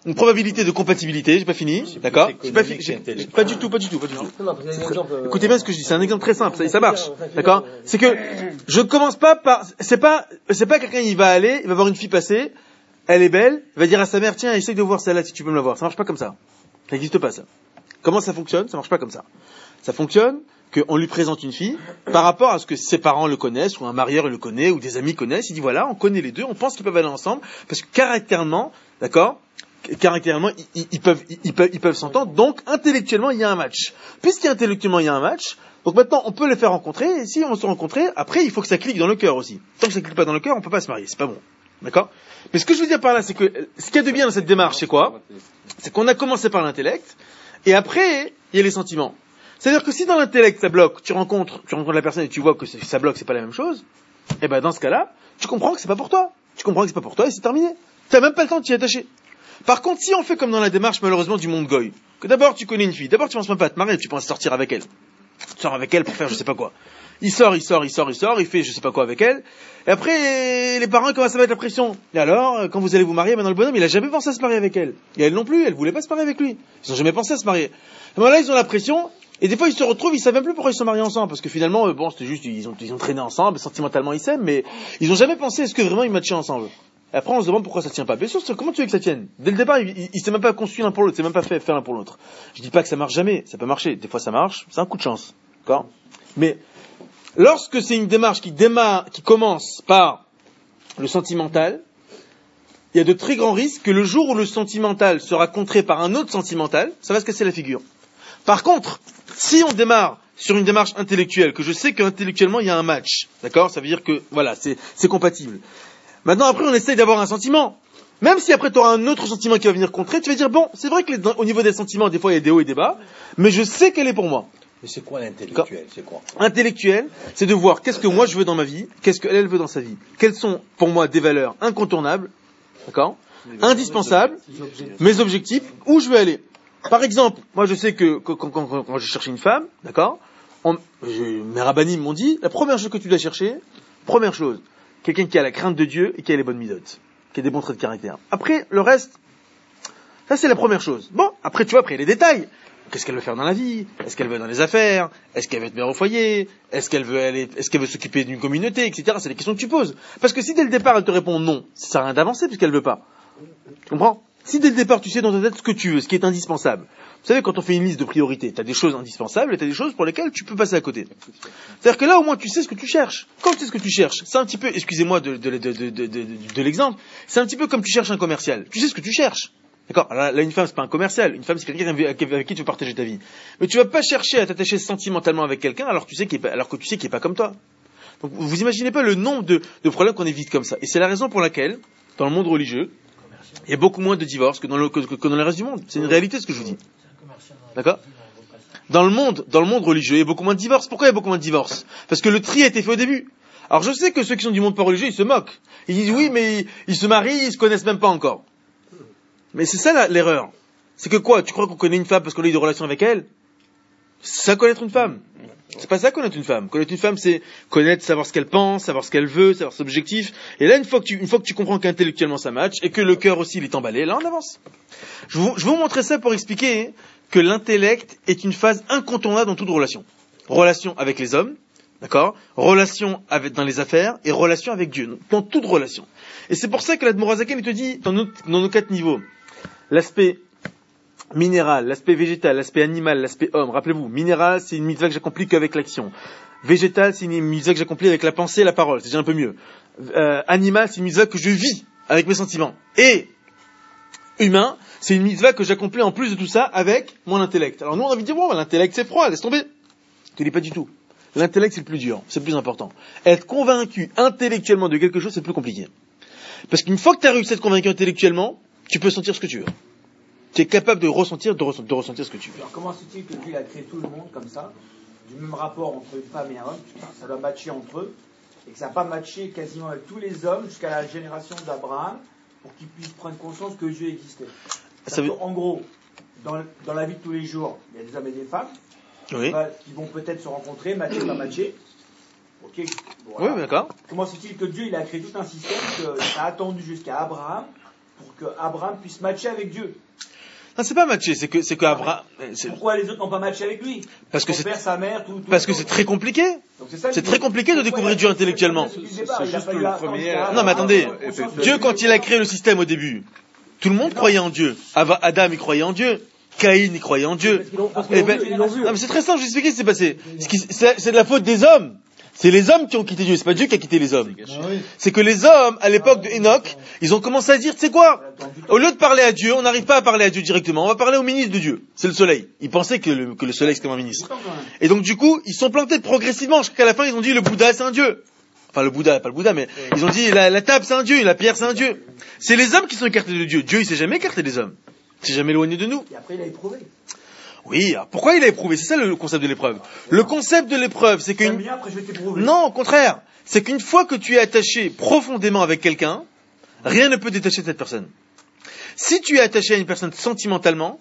une probabilité de compatibilité, j'ai pas fini, d'accord? J'ai pas fini, pas du tout, pas du tout, pas du tout. Écoutez bien ce que je dis, c'est un exemple très simple, ça, ça marche, d'accord? C'est que je commence pas par, c'est pas, c'est pas quelqu'un il va aller, il va voir une fille passer, elle est belle, il va dire à sa mère tiens essaye de voir celle-là si tu peux me la voir, ça marche pas comme ça, ça n'existe pas ça. Comment ça fonctionne? Ça marche pas comme ça. Ça fonctionne qu'on lui présente une fille par rapport à ce que ses parents le connaissent, ou un marieur le connaît, ou des amis connaissent. Il dit voilà, on connaît les deux, on pense qu'ils peuvent aller ensemble, parce que caractériellement, d'accord, caractériellement, ils, ils, ils peuvent, ils, ils peuvent, ils peuvent s'entendre. Donc intellectuellement, il y a un match. Puisqu'intellectuellement il y a un match, donc maintenant on peut les faire rencontrer. Et si on se rencontrer, après il faut que ça clique dans le cœur aussi. Tant que ça clique pas dans le cœur, on peut pas se marier. C'est pas bon, d'accord. Mais ce que je veux dire par là, c'est que ce qu'il y a de bien dans cette démarche, c'est quoi? C'est qu'on a commencé par l'intellect, et après il y a les sentiments. C'est-à-dire que si dans l'intellect ça bloque, tu rencontres, tu rencontres la personne et tu vois que ça bloque, c'est pas la même chose, et ben dans ce cas-là, tu comprends que c'est pas pour toi. Tu comprends que c'est pas pour toi et c'est terminé. T'as même pas le temps de t'y attacher. Par contre, si on fait comme dans la démarche malheureusement du monde goy, que d'abord tu connais une fille, d'abord tu penses même pas à te marier, tu penses sortir avec elle. Tu sors avec elle pour faire je sais pas quoi. Il sort, il sort, il sort, il sort, il fait je sais pas quoi avec elle. Et après, les parents commencent à mettre la pression. Et alors, quand vous allez vous marier, maintenant le bonhomme, il a jamais pensé à se marier avec elle. Et elle non plus, elle voulait pas se marier avec lui. Ils ont jamais pensé à se marier. Et ben là, ils ont la pression. Et des fois, ils se retrouvent, ils savent même plus pourquoi ils se sont mariés ensemble, parce que finalement, euh, bon, c'était juste, ils ont, ils ont traîné ensemble, sentimentalement ils s'aiment, mais ils ont jamais pensé est-ce que vraiment ils matchaient ensemble. Et après, on se demande pourquoi ça tient pas. Bien sûr, comment tu veux que ça tienne? Dès le départ, ils, ils s'est même pas construit l'un pour l'autre, c'est même pas fait faire l'un pour l'autre. Je dis pas que ça marche jamais, ça peut marcher. Des fois, ça marche, c'est un coup de chance, d'accord? Mais lorsque c'est une démarche qui démarre, qui commence par le sentimental, il y a de très grands risques que le jour où le sentimental sera contré par un autre sentimental, ça va se casser la figure. Par contre, si on démarre sur une démarche intellectuelle, que je sais qu'intellectuellement il y a un match, d'accord, ça veut dire que voilà, c'est, c'est compatible. Maintenant, après, on essaye d'avoir un sentiment. Même si après tu auras un autre sentiment qui va venir contrer, tu vas dire bon, c'est vrai que les, au niveau des sentiments, des fois il y a des hauts et des bas, mais je sais qu'elle est pour moi. Mais c'est quoi l'intellectuel? C'est quoi? Intellectuel, c'est de voir qu'est-ce que moi je veux dans ma vie, qu'est-ce qu'elle veut dans sa vie. Quelles sont pour moi des valeurs incontournables, d'accord, indispensables, mes objectifs, où je veux aller. Par exemple, moi je sais que quand, quand, quand, quand je cherche une femme, d'accord, on, je, mes rabbinim m'ont dit, la première chose que tu dois chercher, première chose, quelqu'un qui a la crainte de Dieu et qui a les bonnes midotes, qui a des bons traits de caractère. Après, le reste, ça c'est la première chose. Bon, après tu vois, après les détails. Qu'est-ce qu'elle veut faire dans la vie? Est-ce qu'elle veut être dans les affaires? Est-ce qu'elle veut être mère au foyer? Est-ce qu'elle veut aller, est-ce qu'elle veut s'occuper d'une communauté, et cetera. C'est les questions que tu poses. Parce que si dès le départ elle te répond non, ça sert à rien d'avancer puisqu'elle veut pas. Tu comprends? Si dès le départ tu sais dans ta tête ce que tu veux, ce qui est indispensable. Vous savez, quand on fait une liste de priorités, tu as des choses indispensables et tu as des choses pour lesquelles tu peux passer à côté. C'est-à-dire que là, au moins, tu sais ce que tu cherches. Quand tu sais ce que tu cherches, c'est un petit peu, excusez-moi de, de, de, de, de, de, de l'exemple, c'est un petit peu comme tu cherches un commercial. Tu sais ce que tu cherches. D'accord? Là, là, une femme, c'est pas un commercial. Une femme, c'est quelqu'un avec qui tu veux partager ta vie. Mais tu vas pas chercher à t'attacher sentimentalement avec quelqu'un alors que tu sais qu'il est pas, alors que tu sais qu'il est pas comme toi. Donc, vous imaginez pas le nombre de, de problèmes qu'on évite comme ça. Et c'est la raison pour laquelle, dans le monde religieux, il y a beaucoup moins de divorces que dans le, que, que dans le reste du monde. C'est une réalité, ce que je vous dis. D'accord? Dans le monde, dans le monde religieux, il y a beaucoup moins de divorces. Pourquoi il y a beaucoup moins de divorces? Parce que le tri a été fait au début. Alors je sais que ceux qui sont du monde pas religieux, ils se moquent. Ils disent oui, mais ils se marient, ils se connaissent même pas encore. Mais c'est ça la, l'erreur. C'est que quoi? Tu crois qu'on connaît une femme parce qu'on a eu des relations avec elle? C'est ça connaître une femme. C'est pas ça connaître une femme. Connaître une femme, c'est connaître, savoir ce qu'elle pense, savoir ce qu'elle veut, savoir ses objectifs. Et là, une fois que tu, une fois que tu comprends qu'intellectuellement ça match et que le cœur aussi il est emballé, là on avance. Je vous, je vais vous montrer ça pour expliquer que l'intellect est une phase incontournable dans toute relation. Relation avec les hommes, d'accord? Relation avec, dans les affaires et relation avec Dieu. Dans toute relation. Et c'est pour ça que l'Admorazaken, il te dit, dans nos, dans nos quatre niveaux, l'aspect minéral, l'aspect végétal, l'aspect animal, l'aspect homme. Rappelez-vous, minéral, c'est une mitzvah que j'accomplis qu'avec l'action. Végétal, c'est une mitzvah que j'accomplis avec la pensée et la parole. C'est déjà un peu mieux. Euh, animal, c'est une mitzvah que je vis avec mes sentiments. Et humain, c'est une mitzvah que j'accomplis en plus de tout ça avec mon intellect. Alors nous, on a envie de dire, bon, l'intellect, c'est froid, laisse tomber. Tu dis pas du tout. L'intellect, c'est le plus dur, c'est le plus important. Être convaincu intellectuellement de quelque chose, c'est le plus compliqué. Parce qu'une fois que tu as réussi à être convaincu intellectuellement, tu peux sentir ce que tu veux. Tu es capable de ressentir, de, ressent, de ressentir ce que tu veux. Alors comment se fait-il que Dieu a créé tout le monde comme ça, du même rapport entre une femme et un homme, ça doit matcher entre eux, et que ça n'a pas matché quasiment avec tous les hommes jusqu'à la génération d'Abraham, pour qu'ils puissent prendre conscience que Dieu existait. Ça veut... En gros, dans, dans la vie de tous les jours, il y a des hommes et des femmes, oui. qui vont peut-être se rencontrer, matcher, pas matcher. Ok. Voilà. Oui, d'accord. Comment se fait-il que Dieu il a créé tout un système que ça a attendu jusqu'à Abraham pour que Abraham puisse matcher avec Dieu. Non, c'est pas matché, c'est que, c'est que Abraham. Pourquoi les autres n'ont pas matché avec lui? Parce que son c'est, père, sa mère, tout, tout parce que c'est très compliqué. Donc c'est, ça, c'est très compliqué de découvrir Dieu intellectuellement. C'est, c'est juste le premier. Non, mais attendez. Dieu, quand il a créé le système au début, tout le monde croyait en Dieu. Adam, il croyait en Dieu. Caïn, il croyait en Dieu. Eh ben, non, mais c'est très simple, je vais expliquer ce qui s'est passé. C'est, c'est de la faute des hommes. C'est les hommes qui ont quitté Dieu, c'est pas Dieu qui a quitté les hommes. C'est que les hommes, à l'époque de Enoch, ils ont commencé à dire, tu sais quoi? Au lieu de parler à Dieu, on n'arrive pas à parler à Dieu directement, on va parler au ministre de Dieu. C'est le soleil. Ils pensaient que le, que le soleil c'était comme un ministre. Et donc du coup, ils sont plantés progressivement, jusqu'à la fin ils ont dit le Bouddha c'est un Dieu. Enfin le Bouddha, pas le Bouddha, mais ils ont dit la, la table c'est un Dieu, la pierre c'est un Dieu. C'est les hommes qui sont écartés de Dieu. Dieu il s'est jamais écarté des hommes. Il s'est jamais éloigné de nous. Et après il a éprouvé. Oui, alors pourquoi il a éprouvé? C'est ça le concept de l'épreuve. Le concept de l'épreuve, c'est qu'une... Non, au contraire. C'est qu'une fois que tu es attaché profondément avec quelqu'un, rien ne peut détacher cette personne. Si tu es attaché à une personne sentimentalement,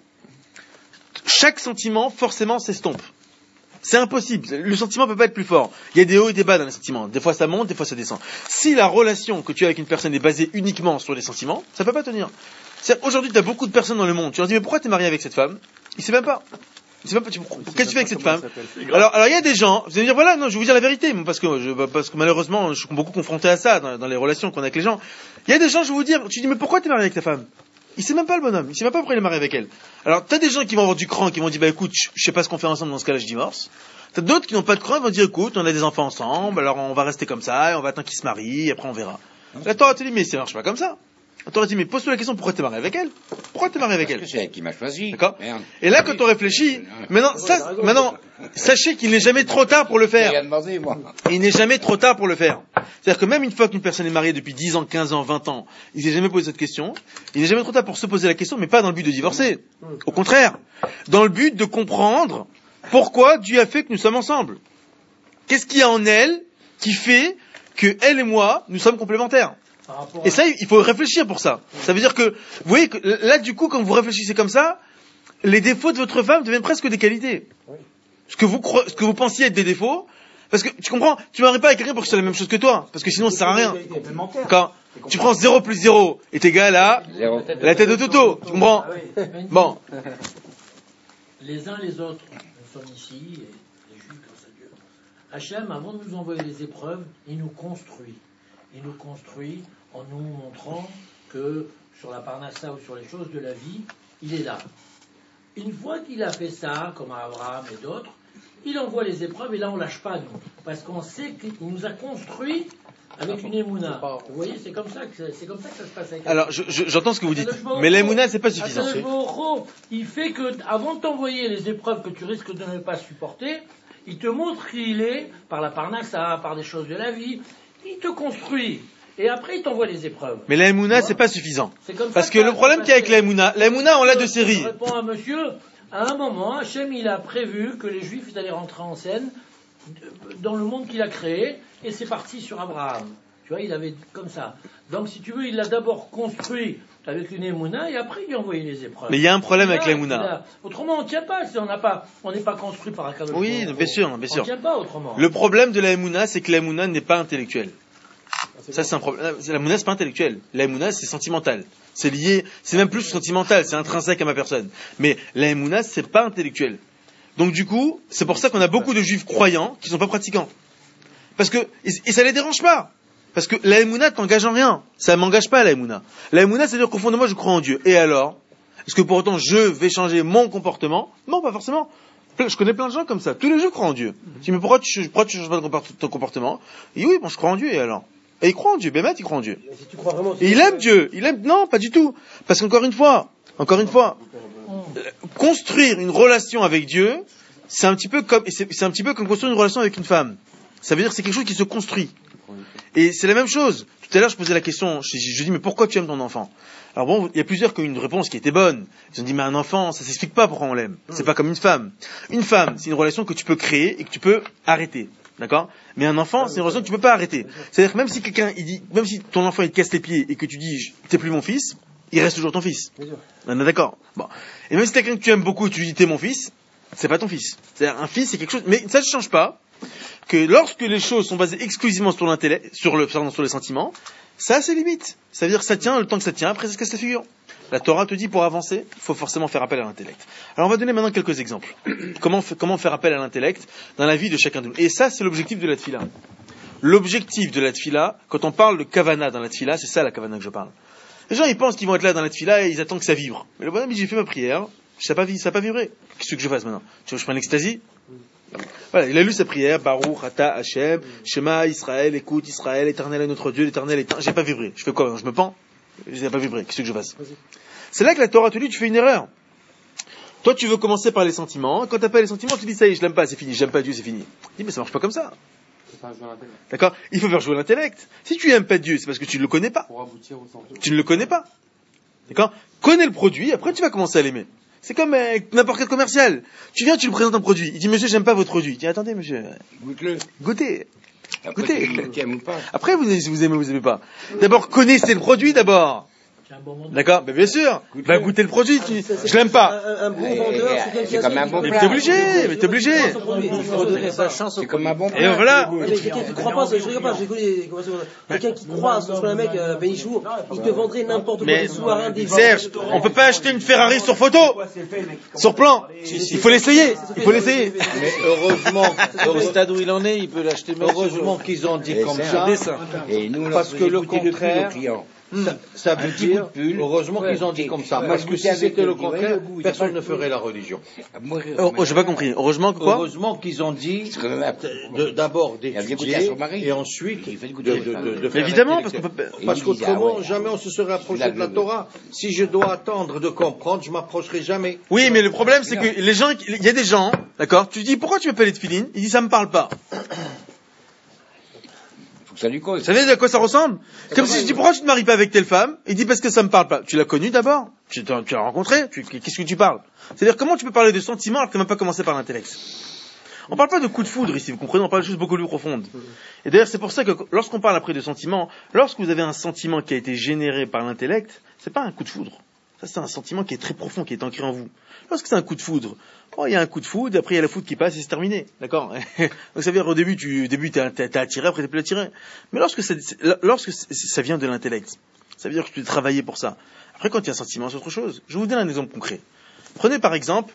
chaque sentiment, forcément, s'estompe. C'est impossible. Le sentiment ne peut pas être plus fort. Il y a des hauts et des bas dans les sentiments. Des fois ça monte, des fois ça descend. Si la relation que tu as avec une personne est basée uniquement sur les sentiments, ça ne peut pas tenir. C'est-à-dire, aujourd'hui, tu as beaucoup de personnes dans le monde. Tu leur dis, mais pourquoi tu es marié avec cette femme? Il sait même pas. Il sait même pas, tu, qu'est-ce que tu fais avec cette femme? Alors, alors, il y a des gens, vous allez me dire, voilà, non, je vais vous dire la vérité, parce que, je, parce que malheureusement, je suis beaucoup confronté à ça dans, dans les relations qu'on a avec les gens. Il y a des gens, je vais vous dire, tu dis, mais pourquoi tu es marié avec ta femme? Il sait même pas le bonhomme, il sait même pas pourquoi il est marié avec elle. Alors, t'as des gens qui vont avoir du cran, qui vont dire, bah écoute, je sais pas ce qu'on fait ensemble dans ce cas-là, je divorce. T'as d'autres qui n'ont pas de cran, ils vont dire, écoute, on a des enfants ensemble, alors on va rester comme ça, et on va attendre qu'ils se marient, et après on verra. La Torah te dit, mais ça marche pas comme ça. La Torah te dit, mais pose-toi la question, pourquoi t'es marié avec elle? Pourquoi t'es marié avec elle? Parce que c'est elle qui m'a choisi. D'accord? Et là, quand on réfléchit, maintenant, ça, maintenant, sachez qu'il n'est jamais trop tard pour le faire. Il n'est jamais trop tard pour le faire. C'est-à-dire que même une fois qu'une personne est mariée depuis dix ans, quinze ans, vingt ans, il s'est jamais posé cette question, il n'est jamais trop tard pour se poser la question, mais pas dans le but de divorcer. Au contraire, dans le but de comprendre pourquoi Dieu a fait que nous sommes ensemble. Qu'est-ce qu'il y a en elle qui fait que elle et moi, nous sommes complémentaires? Et ça, il faut réfléchir pour ça. Ça veut dire que, vous voyez, que là, du coup, quand vous réfléchissez comme ça, les défauts de votre femme deviennent presque des qualités. Ce que vous, ce que vous pensiez être des défauts, parce que, tu comprends, tu ne maries pas avec quelqu'un pour que c'est la même chose que toi, parce que sinon, ça sert à rien. Quand tu prends zéro plus zéro est égal à la tête de Toto, tu comprends? Bon. Les uns les autres, nous sommes ici, et les Juifs, grâce à Dieu. Hachem, avant de nous envoyer les épreuves, il nous construit. Il nous construit en nous montrant que sur la parnassa ou sur les choses de la vie, il est là. Une fois qu'il a fait ça, comme à Abraham et d'autres, il envoie les épreuves et là on lâche pas nous, parce qu'on sait qu'il nous a construit avec une émouna. Vous voyez, c'est comme ça que c'est comme ça que ça se passe avec. Alors, je, je, j'entends ce que vous dites, mais l'émouna c'est pas suffisant. Il fait que avant de t'envoyer les épreuves que tu risques de ne pas supporter, il te montre qui il est par la parnassa, par des choses de la vie. Il te construit. Et après, il t'envoie les épreuves. Mais la Emouna, c'est pas suffisant. C'est Parce que, que le problème qu'il y a avec la Emouna, la Emouna, on l'a de série. Je réponds à monsieur, à un moment, Hachem, il a prévu que les Juifs ils allaient rentrer en scène dans le monde qu'il a créé, et c'est parti sur Abraham. Tu vois, il avait comme ça. Donc, si tu veux, il l'a d'abord construit avec une Emouna, et après, il a envoyé les épreuves. Mais il y a un problème avec la Emouna. Autrement, on ne tient pas. Si on n'a pas, on n'est pas construit par Akadosh. Oui, bien sûr, bien sûr. On ne tient pas autrement. Le problème de la Emouna, c'est que la Emouna n'est pas intellectuelle. Ça, c'est un problème. La Emouna, c'est pas intellectuel. La Emouna, c'est sentimental. C'est lié, c'est même plus sentimental, c'est intrinsèque à ma personne. Mais la Emouna, c'est pas intellectuel. Donc, du coup, c'est pour ça qu'on a beaucoup de juifs croyants qui sont pas pratiquants. Parce que, et, et ça les dérange pas. Parce que la Emouna t'engage en rien. Ça m'engage pas, la Emouna. La Emouna, c'est-à-dire qu'au fond de moi, je crois en Dieu. Et alors? Est-ce que pour autant, je vais changer mon comportement? Non, pas forcément. Je connais plein de gens comme ça. Tous les jours, croient en Dieu. Je dis, mais pourquoi tu, pourquoi tu changes pas ton comportement? Et oui, bon, je crois en Dieu, et alors? Et il croit en Dieu, Bémet, il croit en Dieu. Si tu crois vraiment, et il aime Dieu, il aime, non, pas du tout. Parce qu'encore une fois, encore une fois, construire une relation avec Dieu, c'est un petit peu comme, c'est, c'est un petit peu comme construire une relation avec une femme. Ça veut dire que c'est quelque chose qui se construit. Et c'est la même chose. Tout à l'heure, je posais la question, je, je, je dis, mais pourquoi tu aimes ton enfant? Alors bon, il y a plusieurs qui ont une réponse qui était bonne. Ils ont dit, mais un enfant, ça s'explique pas pourquoi on l'aime. C'est pas comme une femme. Une femme, c'est une relation que tu peux créer et que tu peux arrêter. D'accord? Mais un enfant, c'est une relation que tu peux pas arrêter. C'est-à-dire que même si quelqu'un, il dit, même si ton enfant, il te casse les pieds et que tu dis, t'es plus mon fils, il reste toujours ton fils. On est d'accord? Bon. Et même si quelqu'un que tu aimes beaucoup et tu lui dis, t'es mon fils, c'est pas ton fils. C'est-à-dire, un fils, c'est quelque chose, mais ça ne change pas que lorsque les choses sont basées exclusivement sur l'intellect, sur le, pardon, sur les sentiments, Ça a ses limites. Ça veut dire que ça tient le temps que ça tient, après ça se casse la figure. La Torah te dit pour avancer, il faut forcément faire appel à l'intellect. Alors on va donner maintenant quelques exemples. Comment, comment faire appel à l'intellect dans la vie de chacun de nous. Et ça, c'est l'objectif de la tfila. L'objectif de la tfila, quand on parle de kavana dans la tfila, c'est ça la kavana que je parle. Les gens, ils pensent qu'ils vont être là dans la tfila et ils attendent que ça vibre. Mais le bonhomme, j'ai fait ma prière, ça n'a pas, pas vibré. Qu'est-ce que je fasse maintenant? Tu veux que je prenne l'extasie? Voilà, il a lu sa prière, Baruch, Ata, Hashem, Shema, Israël, écoute, Israël, éternel est notre Dieu, l'éternel est un. J'ai pas vibré. Je fais quoi? Je me pends? J'ai pas vibré. Qu'est-ce que je fasse? C'est là que la Torah te dit, tu fais une erreur. Toi, tu veux commencer par les sentiments. Quand t'as pas les sentiments, tu dis, ça y est, je l'aime pas, c'est fini. J'aime pas Dieu, c'est fini. Tu dis, mais ça marche pas comme ça. D'accord? Il faut faire jouer l'intellect. Si tu aimes pas Dieu, c'est parce que tu ne le connais pas. Tu ne le connais pas. D'accord? Connais le produit, après tu vas commencer à l'aimer. C'est comme euh, n'importe quel commercial. Tu viens, tu lui présentes un produit. Il dit, monsieur, j'aime pas votre produit. Il dit, attendez, monsieur. Goûte-le. Goûtez. Après, Goûtez. Tu aimes ou pas. Après, vous, vous aimez ou vous aimez pas. D'abord, connaissez le produit, d'abord. D'accord? Ben, bien sûr. Goûte-le. Va goûter le produit. Tu... Je l'aime pas. Un, un bon vendeur, c'est quelqu'un comme un bon mais plat. t'es obligé, mais t'es obligé. Il faut donner sa chance. C'est comme un bon plat. Et voilà. Quelqu'un qui croit pas, je rigole pas, j'ai connu quelqu'un qui croit sur un mec, euh, Benichour, il te vendrait n'importe quoi, des sous-marins, des Serge, on peut pas acheter une Ferrari sur photo, sur plan. Il faut l'essayer. Il faut l'essayer. Mais heureusement, au stade où il en est, il peut l'acheter. Heureusement qu'ils ont dit comme ça. Et nous, parce que le contraire, Hmm. Ça, ça veut dire, heureusement ouais, qu'ils ont dit comme ça, parce que si c'était le contraire, personne ne ferait la religion. Oh, oh, j'ai pas compris. Heureusement que quoi? Heureusement qu'ils ont dit d'abord d'étudier et ensuite de, de, de, de faire évidemment, parce, peut... parce qu'autrement, jamais on se serait approché de la Torah. Si je dois attendre de comprendre, je m'approcherai jamais. Oui, mais le problème, c'est que les gens, il y a des gens, d'accord, tu dis, pourquoi tu m'appelles les tefilines? Il dit, ça me parle pas. Ça lui cause. Vous savez à quoi ça ressemble? Comme si je dis, pourquoi tu ne te maries pas avec telle femme? Il dit, parce que ça me parle pas. Tu l'as connue d'abord? Tu, tu l'as rencontrée? Qu'est-ce que tu parles? C'est-à-dire, comment tu peux parler de sentiments alors que tu n'as même pas commencé par l'intellect? On parle pas de coup de foudre ici, vous comprenez? On parle de choses beaucoup plus profondes. Et d'ailleurs, c'est pour ça que lorsqu'on parle après de sentiments, lorsque vous avez un sentiment qui a été généré par l'intellect, c'est pas un coup de foudre. Ça, c'est un sentiment qui est très profond, qui est ancré en vous. Lorsque c'est un coup de foudre, oh, il y a un coup de foudre, après il y a la foudre qui passe et c'est terminé. D'accord? Donc ça veut dire, au début, tu, au début, t'es, t'es attiré, après t'es plus attiré. Mais lorsque c'est, lorsque ça vient de l'intellect, ça veut dire que tu dois travailler pour ça. Après, quand il y a un sentiment, c'est autre chose. Je vais vous donner un exemple concret. Prenez par exemple,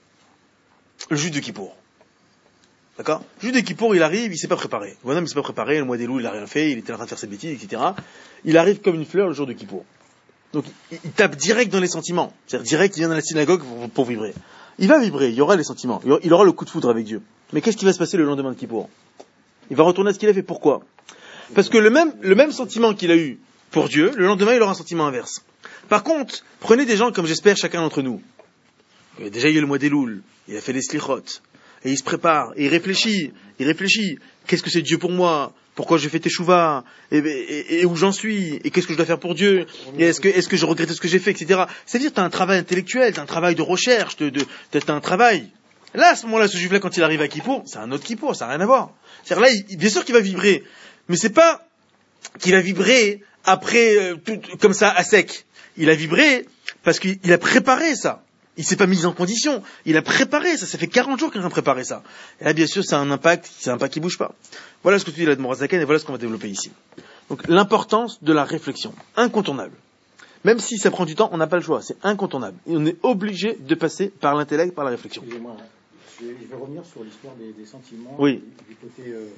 le juge de Kippour. D'accord? Le juge de Kippour, il arrive, il s'est pas préparé. Le bonhomme, il s'est pas préparé, le mois des loups, il a rien fait, il était en train de faire ses bêtises, et cetera. Il arrive comme une fleur le jour de Kippour. Donc, il, il tape direct dans les sentiments. C'est-à-dire, direct, il vient dans la synagogue pour, pour vibrer. Il va vibrer, il y aura les sentiments, il aura le coup de foudre avec Dieu. Mais qu'est-ce qui va se passer le lendemain de Kippour? Il va retourner à ce qu'il a fait. Pourquoi? Parce que le même, le même sentiment qu'il a eu pour Dieu, le lendemain, il aura un sentiment inverse. Par contre, prenez des gens comme j'espère chacun d'entre nous. Déjà, il y a le mois des Louls, il a fait les slichot, et il se prépare, et il réfléchit, il réfléchit. Qu'est-ce que c'est Dieu pour moi? Pourquoi je fais teshuva? Et, et, et où j'en suis? Et qu'est-ce que je dois faire pour Dieu? Et est-ce que, est-ce que je regrette ce que j'ai fait, et cetera. C'est-à-dire, t'as un travail intellectuel, t'as un travail de recherche, de, de, t'as un travail. Là, à ce moment-là, ce juif-là, quand il arrive à Kippour, c'est un autre Kippour, ça n'a rien à voir. C'est-à-dire là, il, bien sûr qu'il va vibrer, mais c'est pas qu'il va vibrer après, euh, tout, comme ça, à sec. Il a vibré parce qu'il a préparé ça. Il s'est pas mis en condition. Il a préparé ça. Ça fait quarante jours qu'il a préparé ça. Et là, bien sûr, c'est un impact, c'est un impact qui bouge pas. Voilà ce que tu dis là de Morazaken et voilà ce qu'on va développer ici. Donc, l'importance de la réflexion. Incontournable. Même si ça prend du temps, on n'a pas le choix. C'est incontournable. Et on est obligé de passer par l'intellect, par la réflexion. Excusez-moi. Je vais, je vais revenir sur l'histoire des, des sentiments. Oui. Du, du côté, euh,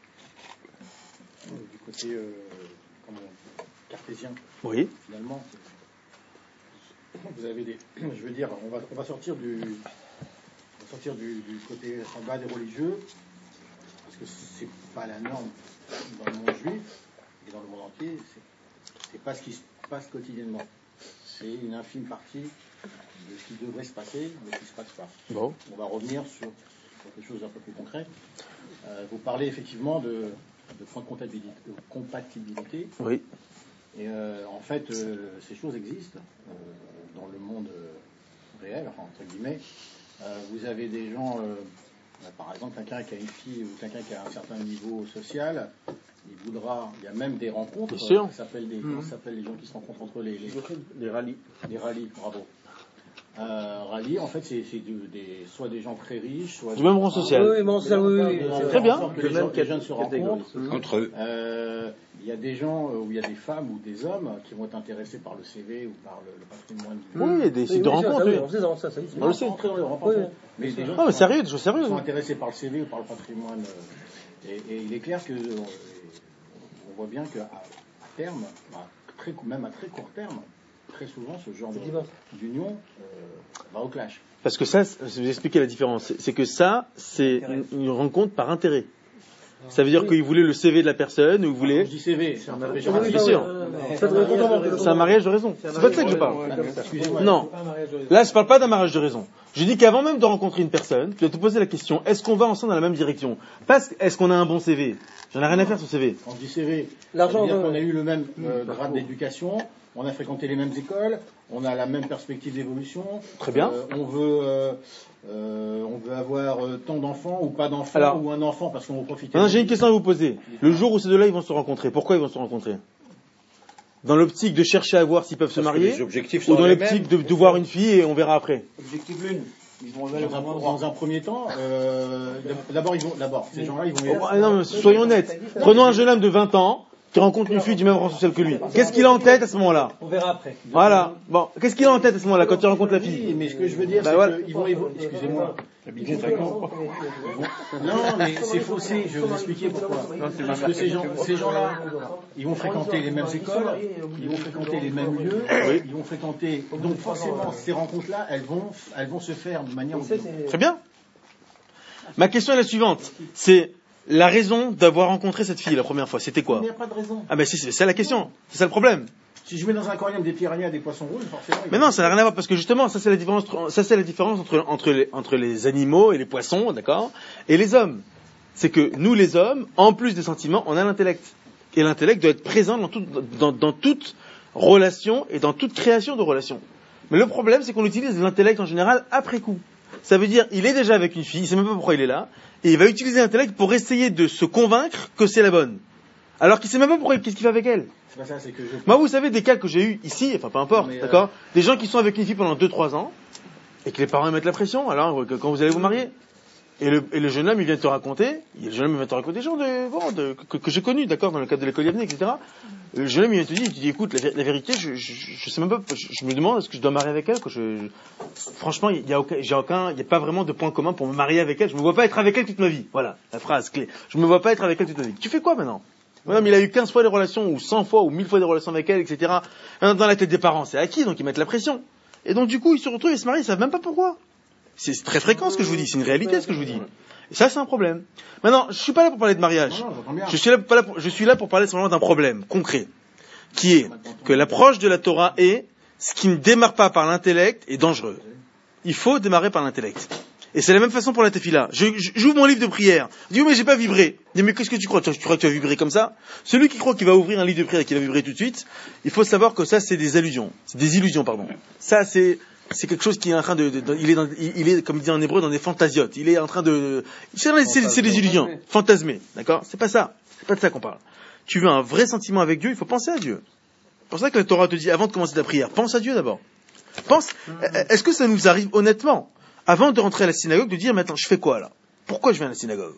du côté, euh, comment, cartésien. Oui. Finalement, vous avez des, je veux dire, on va, on va sortir du, on va sortir du, du côté en bas des religieux, parce que c'est pas la norme dans le monde juif et dans le monde entier. C'est, c'est pas ce qui se passe quotidiennement. C'est une infime partie de ce qui devrait se passer, mais ce qui se passe pas. Bon. On va revenir sur quelque chose d'un peu plus concret. Euh, vous parlez effectivement de, de points de compatibilité, de compatibilité. Oui. Et euh, en fait, euh, ces choses existent euh, dans le monde euh, réel, enfin, entre guillemets. Euh, vous avez des gens, euh, bah, par exemple, quelqu'un qui a une fille ou quelqu'un qui a un certain niveau social, il voudra, il y a même des rencontres, bien sûr. Euh, ça s'appelle des, mmh. ça s'appelle les gens qui se rencontrent entre les, les, les rallyes. Les rallyes, bravo. Euh, rallye, en fait, c'est des, soit des gens très riches, soit du même rang social. Oui, oui, social, oui, oui. Euh, très bien. Que les, gens, les jeunes se rencontrent entre eux. Euh, il y a des gens où il y a des femmes ou des hommes qui vont être intéressés par le C V ou par le, le patrimoine. Du oui, il y a des sites de rencontres. Oui, on sait ça, ça, ça, on le sait. Mais des gens non, mais sérieux, des choses sérieuses. Qui sont intéressés par le C V ou par le patrimoine. Euh, et, et il est clair que euh, on voit bien qu'à à terme, à très, même à très court terme, très souvent, ce genre d'union euh, va au clash. Parce que ça, je vais vous expliquer la différence. C'est que ça, c'est une, une rencontre par intérêt. Ça veut dire oui. qu'il voulait le C V de la personne, ou il voulait... Je dis C V, c'est un mariage de raison. Bien sûr. C'est un mariage de raison. C'est pas de ça que je parle. Non. Là, je parle pas d'un mariage de raison. Je dis qu'avant même de rencontrer une personne, tu dois te poser la question, est-ce qu'on va ensemble dans la même direction? Pas est-ce qu'on a un bon C V? J'en ai rien à faire sur C V. On dit C V, l'argent, ça veut dire qu'on a eu le même euh, grade d'éducation, on a fréquenté les mêmes écoles, on a la même perspective d'évolution. Très bien. Euh, on veut, euh, euh, on veut avoir euh, tant d'enfants ou pas d'enfants ou un enfant parce qu'on veut profiter. Non, j'ai une question à vous poser. Le jour où ces deux-là ils vont se rencontrer, pourquoi ils vont se rencontrer? Dans l'optique de chercher à voir s'ils peuvent parce se marier, ou dans l'optique de, de voir une fille et on verra après. Objectif l'une. Ils vont dans, un, dans un premier temps, euh, d'abord ils vont, d'abord ces gens-là ils vont. Oh, non, mais soyons honnêtes. Prenons un jeune homme de vingt ans. Qui rencontre une fille du même rang social que lui. Qu'est-ce qu'il a en tête à ce moment-là? On verra après. Voilà. Bon, qu'est-ce qu'il a en tête à ce moment-là quand tu rencontres la fille? Oui, mais ce que je veux dire, bah, c'est voilà. qu'ils vont évoluer. Excusez-moi. Non, mais c'est faussé. Je vais vous expliquer pourquoi. Parce que ces gens, ces gens-là, ils vont fréquenter les mêmes écoles, ils vont fréquenter les mêmes lieux, oui. ils vont fréquenter. Donc forcément, ces rencontres-là, elles vont, elles vont se faire de manière. Très bien. Ma question est la suivante. C'est la raison d'avoir rencontré cette fille la première fois, c'était quoi? Il n'y a pas de raison. Ah ben c'est, c'est ça la question, c'est ça le problème. Si je mets dans un aquarium des piranhas, des poissons rouges, forcément. Mais non, ça n'a rien à voir parce que justement, ça c'est la différence, ça c'est la différence entre entre les entre les animaux et les poissons, d'accord, et les hommes. C'est que nous les hommes, en plus des sentiments, on a l'intellect. Et l'intellect doit être présent dans, tout, dans, dans toute relation et dans toute création de relation. Mais le problème, c'est qu'on utilise l'intellect en général après coup. Ça veut dire, il est déjà avec une fille, il sait même pas pourquoi il est là, et il va utiliser l'intellect pour essayer de se convaincre que c'est la bonne. Alors qu'il sait même pas pourquoi, qu'est-ce qu'il fait avec elle. C'est pas ça, c'est que je... Moi, vous savez, des cas que j'ai eu ici, enfin peu importe, euh... d'accord, des gens qui sont avec une fille pendant deux trois ans, et que les parents mettent la pression, alors que, quand vous allez vous marier. Et le, et le jeune homme, il vient te raconter, le jeune homme il vient te raconter des gens de, bon, de, que, que j'ai connus, d'accord, dans le cadre de l'école Yavne, et cetera. Le jeune homme, il vient te dire, il te dit, écoute, la, la vérité, je, je, je sais même pas, je, je me demande, est-ce que je dois marier avec elle, que je, je franchement, il y a aucun, j'ai aucun, il y a pas vraiment de point commun pour me marier avec elle, je me vois pas être avec elle toute ma vie. Voilà, la phrase clé. Je me vois pas être avec elle toute ma vie. Tu fais quoi maintenant? Madame, il a eu quinze fois des relations, ou cent fois, ou mille fois des relations avec elle, et cetera. Dans la tête des parents, c'est acquis, donc ils mettent la pression. Et donc, du coup, ils se retrouvent, ils se marient, ils savent même pas pourquoi. C'est très fréquent ce que je vous dis, c'est une réalité ce que je vous dis. Et ça, c'est un problème. Maintenant, je suis pas là pour parler de mariage. Non, non, je suis là, pas là pour, je suis là pour parler simplement d'un problème concret, qui est que l'approche de la Torah est ce qui ne démarre pas par l'intellect est dangereux. Il faut démarrer par l'intellect. Et c'est la même façon pour la tefila. Je, je, j'ouvre mon livre de prière. Je dis, oui, mais j'ai pas vibré. Je dis, mais qu'est-ce que tu crois? Tu crois que tu vas vibrer comme ça? Celui qui croit qu'il va ouvrir un livre de prière et qu'il va vibrer tout de suite, il faut savoir que ça, c'est des illusions. C'est des illusions, pardon. Ça, c'est, c'est quelque chose qui est en train de, de, de il est dans, il est, comme il dit en hébreu, dans des fantasiotes. Il est en train de, c'est, c'est, c'est des illusions. Fantasmés. D'accord? C'est pas ça. C'est pas de ça qu'on parle. Tu veux un vrai sentiment avec Dieu, il faut penser à Dieu. C'est pour ça que la Torah te dit, avant de commencer ta prière, pense à Dieu d'abord. Pense, est-ce que ça nous arrive honnêtement, avant de rentrer à la synagogue, de dire, maintenant, je fais quoi, là? Pourquoi je viens à la synagogue?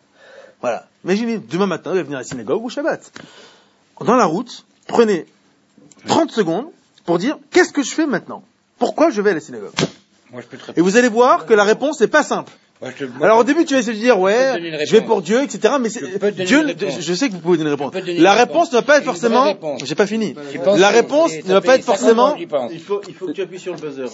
Voilà. Imaginez, demain matin, vous allez venir à la synagogue ou Shabbat. Dans la route, prenez trente secondes pour dire, qu'est-ce que je fais maintenant? Pourquoi je vais à la synagogue? Moi, je peux te répondre. Et vous allez voir que la réponse n'est pas simple. Moi, je te... Moi, alors au début tu vas essayer de dire ouais, je vais pour Dieu, et cetera. Mais c'est... Dieu, je sais que vous pouvez donner une réponse. La réponse ne va pas être forcément. J'ai pas fini. La réponse ne va pas être forcément. Il faut, il faut que tu appuies sur le buzzer.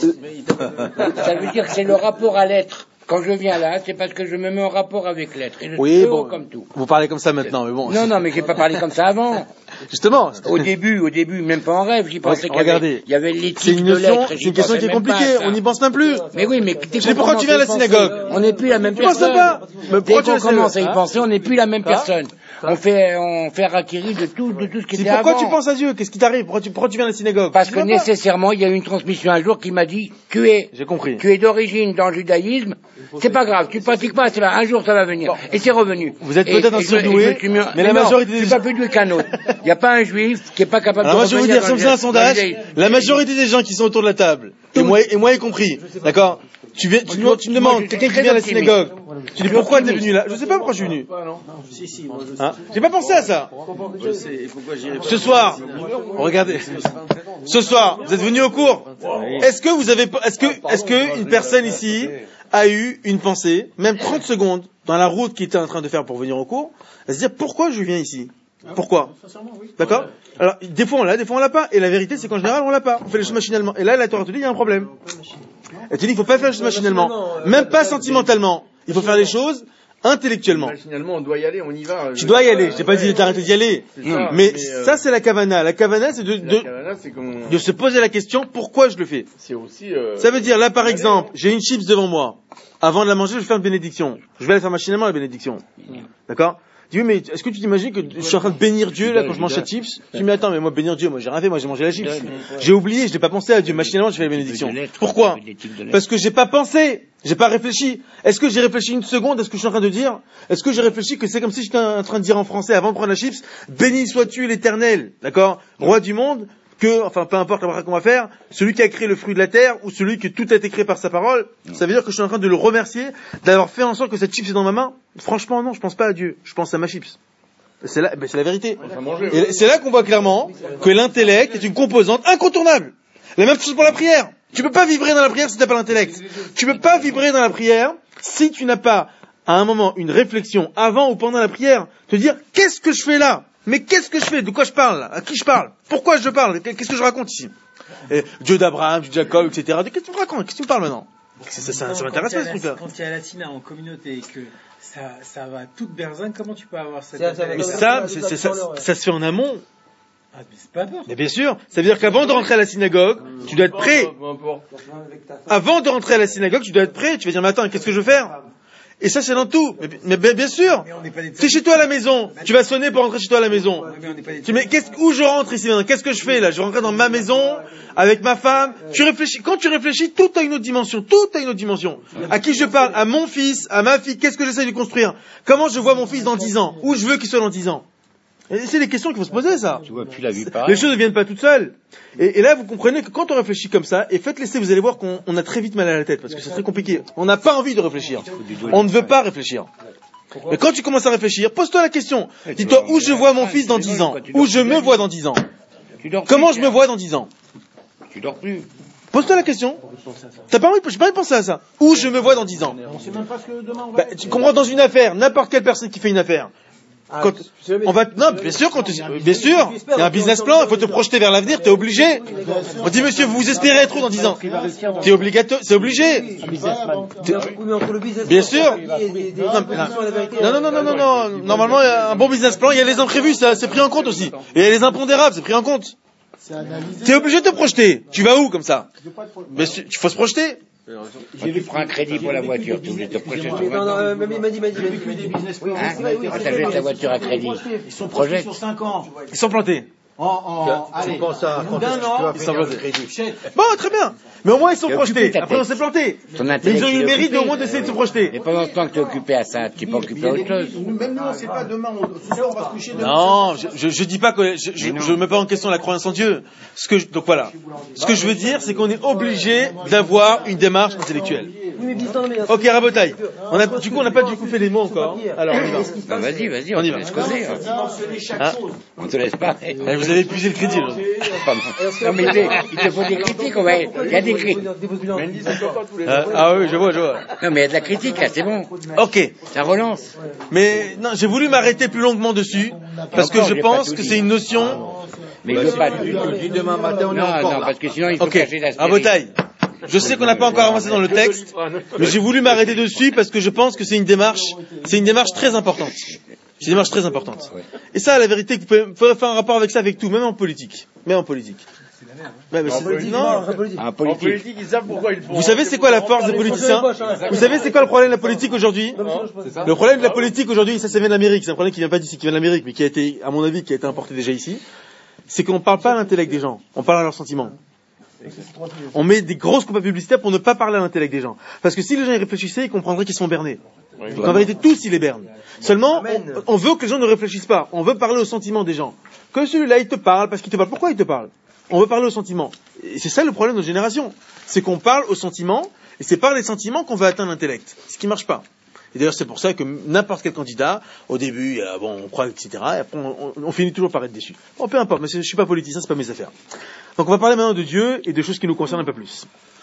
Ça veut dire que c'est le rapport à l'être. Quand je viens là, c'est parce que je me mets en rapport avec l'être. Et je oui, bon, comme tout. Vous parlez comme ça maintenant, mais bon. Non, non, mais j'ai pas parlé comme ça avant. Justement. Au début, au début, même pas en rêve, j'y pensais qu'il y avait, il y avait l'éthique c'est une de notion, l'être. C'est une question qui est compliquée, on n'y pense même plus. Mais oui, mais je sais pourquoi tu viens à la synagogue. On n'est plus la même personne. Pas. Mais dès qu'on commence à y penser, on n'est plus la même personne. On fait, on fait harakiri de tout, de tout ce qui était avant. Pourquoi tu penses à Dieu? Qu'est-ce qui t'arrive? Pourquoi tu, pourquoi tu viens à la synagogue? Parce que nécessairement, il y a eu une transmission un jour qui m'a dit, tu es, j'ai compris. Tu es d'origine dans le judaïsme, c'est pas grave, tu pratiques pas, c'est pas, un jour ça va venir. Bon. Et c'est revenu. Vous êtes peut-être un surdoué, mais, mais la majorité des gens... Je suis pas plus doué qu'un autre. Il n'y a pas un juif qui est pas capable alors de moi, je vais vous dire, ça me fait un sondage. La majorité des gens qui sont autour de la table, et moi, et moi y compris. D'accord? Tu viens, tu, tu me demandes, quelqu'un qui vient à la synagogue, tu dis pourquoi t'es venu là? Je sais pas pourquoi je suis venu. Si, si, moi je sais. Hein? J'ai pas pensé à ça. Je sais, et pourquoi j'irai pas. Ce soir, regardez. Ce soir, vous êtes venu au cours. Est-ce que vous avez, est-ce que, est-ce que une personne ici a eu une pensée, même trente secondes, dans la route qu'il était en train de faire pour venir au cours, à se dire pourquoi je viens ici? Pourquoi? D'accord? Alors, des fois on l'a, des fois on l'a pas. Et la vérité, c'est qu'en général, on l'a pas. On fait les choses machinalement. Et là, la Torah te dit, il y a un problème. Elle te dit, il faut pas faire les choses machinalement. Même pas sentimentalement. Il faut faire les choses intellectuellement. Finalement, on doit y aller, on y va. Tu dois y aller. J'ai pas dit d'arrêter d'y aller. Ça, mais, mais euh... ça, c'est la kavana. La kavana, c'est de, de, kavana, c'est comme... de se poser la question, pourquoi je le fais? C'est aussi, euh... Ça veut dire, là, par exemple, j'ai une chips devant moi. Avant de la manger, je vais faire une bénédiction. Je vais la faire machinalement, la bénédiction. D'accord? Tu dis, oui, mais est-ce que tu t'imagines que je suis en train de bénir Dieu, là, quand je mange cette chips? Tu dis, mais attends, mais moi, bénir Dieu, moi, j'ai rien fait, moi, j'ai mangé la chips. J'ai oublié, je n'ai pas pensé à Dieu. Machinalement, je fais la bénédiction. Pourquoi? Parce que j'ai pas pensé. J'ai pas réfléchi. Est-ce que j'ai réfléchi une seconde à ce que je suis en train de dire? Est-ce que j'ai réfléchi que c'est comme si j'étais en train de dire en français, avant de prendre la chips, béni sois-tu l'éternel, d'accord? Roi du monde, que, enfin, peu importe la braque qu'on va faire, celui qui a créé le fruit de la terre, ou celui que tout a été créé par sa parole, ça veut dire que je suis en train de le remercier d'avoir fait en sorte que cette chips est dans ma main? Franchement, non, je pense pas à Dieu. Je pense à ma chips. C'est la, ben c'est la vérité. Et c'est là qu'on voit clairement que l'intellect est une composante incontournable. La même chose pour la prière. Tu peux pas vibrer dans la prière si t'as pas l'intellect. Tu peux pas vibrer dans la prière si tu n'as pas, à un moment, une réflexion avant ou pendant la prière, te dire, qu'est-ce que je fais là? Mais qu'est-ce que je fais? De quoi je parle? À qui je parle? Pourquoi je parle? Qu'est-ce que je raconte ici? Et Dieu d'Abraham, Dieu de Jacob, et cetera. Qu'est-ce que tu me racontes? Qu'est-ce que tu me parles maintenant? Ça, ça, ça, ça m'intéresse pas, ce truc-là. Quand il y a la Tina en communauté et que ça, ça va toute berzingue, comment tu peux avoir cette... Mais ça, c'est, c'est, ça, ça se fait en amont. Ah, mais c'est pas peur. Mais bien sûr. Ça veut dire qu'avant de rentrer à la synagogue, tu dois être prêt. Avant de rentrer à la synagogue, tu dois être prêt. Tu vas dire, mais attends, qu'est-ce que je veux faire? Et ça, c'est dans tout. Mais, mais, mais bien sûr. Tu es chez toi à la maison. Tu vas sonner pour rentrer chez toi à la maison. Tu mais qu'est-ce, où je rentre ici maintenant? Qu'est-ce que je fais là? Je rentre dans ma maison, avec ma femme. Tu réfléchis. Quand tu réfléchis, tout a une autre dimension. Tout a une autre dimension. À qui je parle? À mon fils, à ma fille. Qu'est-ce que j'essaie de construire? Comment je vois mon fils dans dix ans? Où je veux qu'il soit dans dix ans? Et c'est des questions qu'il faut se poser, ça. Tu vois, tu l'as vu pas. Les choses ne viennent pas toutes seules. Et, et là, vous comprenez que quand on réfléchit comme ça, et faites l'essai, vous allez voir qu'on on a très vite mal à la tête, parce que c'est très compliqué. On n'a pas envie de réfléchir. On ne veut pas réfléchir. Mais quand tu commences à réfléchir, pose-toi la question. Dis-toi où je vois mon fils dans dix ans. Où je me vois dans dix ans. Comment je me vois dans dix ans. Tu dors plus. Pose-toi la question. T'as pas envie, j'ai pas envie de penser à ça. Où je me vois dans dix ans. On sait même pas ce que demain on va. Bah, tu comprends, dans une affaire, n'importe quelle personne qui fait une affaire. Quand, on va, non, bien sûr, quand bien sûr, il y a un business plan, il faut te projeter vers l'avenir, t'es obligé. On dit, monsieur, vous espérez être où dans dix ans? T'es obligatoire, c'est obligé. Bien sûr. Non, non, non, non, non, non, normalement, un bon business plan, il y a les imprévus, ça, c'est pris en compte aussi. Et il y a les impondérables, c'est pris en compte. T'es obligé de te projeter. Tu vas où, comme ça? Mais il faut se projeter. Quand tu prends un crédit pour la voiture, tu voulais te projeter sur Non, non, mais m'a dit, m'a dit, m'a dit. Quand t'achètes ta voiture à crédit, ils sont projetés sur cinq ans. Ils sont plantés. En, en, tu allez, penses à quand est-ce que tu vas finir le crédit? Bon, très bien. Mais au moins, ils sont projetés. Après, on s'est planté. Mais ils ont eu le mérite au moins d'essayer de se projeter. Et pendant ce temps que tu es occupé à ça, tu peux occuper à autre chose. Même nous, on sait pas demain, ce soir, on va se coucher demain. Non, je, je, je dis pas que, je, je, je mets pas en question la croyance en Dieu. Ce que je, donc voilà. Ce que je veux dire, c'est qu'on est obligé d'avoir une démarche intellectuelle. Ok, Rabotaille. On a, du coup, on n'a pas du coup fait les mots encore. Alors, on y va. Bah, vas-y, vas-y, on y va. Hein? On te laisse pas. Vous avez épuisé le crédit, là. Non, mais il te faut des critiques, on va, il y a des critiques. Euh, ah oui, je vois, je vois. Non, mais il y a de la critique, là, c'est bon. Ok. Ça relance. Mais, non, j'ai voulu m'arrêter plus longuement dessus, parce que je pense que c'est une notion. Mais je veux pas du demain matin, on est non, encore non, là. parce que sinon, il faut Ok. cacher la Rabotaille. Je sais qu'on n'a pas encore avancé dans le texte, mais j'ai voulu m'arrêter dessus parce que je pense que c'est une démarche, c'est une démarche très importante. C'est une démarche très importante. Et ça, la vérité, vous pouvez, vous pouvez faire un rapport avec ça, avec tout, même en politique. Même en politique. Ouais, mais En c'est- politique, non. En En politique. politique, ils savent pourquoi ils font. Vous savez c'est quoi la force des politiciens? Vous savez c'est quoi le problème de la politique aujourd'hui? Le problème de la politique aujourd'hui, ça, ça vient d'Amérique, c'est un problème qui vient pas d'ici, qui vient d'Amérique, mais qui a été, à mon avis, qui a été importé déjà ici. C'est qu'on parle pas à l'intellect des gens, on parle à leurs sentiments. On met des grosses campagnes publicitaires pour ne pas parler à l'intellect des gens. Parce que si les gens y réfléchissaient, ils comprendraient qu'ils sont bernés. Donc en vérité, tous ils les bernent. Seulement, on, on veut que les gens ne réfléchissent pas. On veut parler aux sentiments des gens. Que celui-là, il te parle parce qu'il te parle. Pourquoi il te parle? on veut parler aux sentiments. Et c'est ça le problème de nos générations. C'est qu'on parle aux sentiments, et c'est par les sentiments qu'on va atteindre l'intellect. Ce qui marche pas. Et d'ailleurs, c'est pour ça que n'importe quel candidat, au début, euh, bon, on croit, et cetera, et après, on, on, on finit toujours par être déçu. Bon, peu importe, mais je suis pas politicien, c'est pas mes affaires. Donc, on va parler maintenant de Dieu et de choses qui nous concernent un peu plus.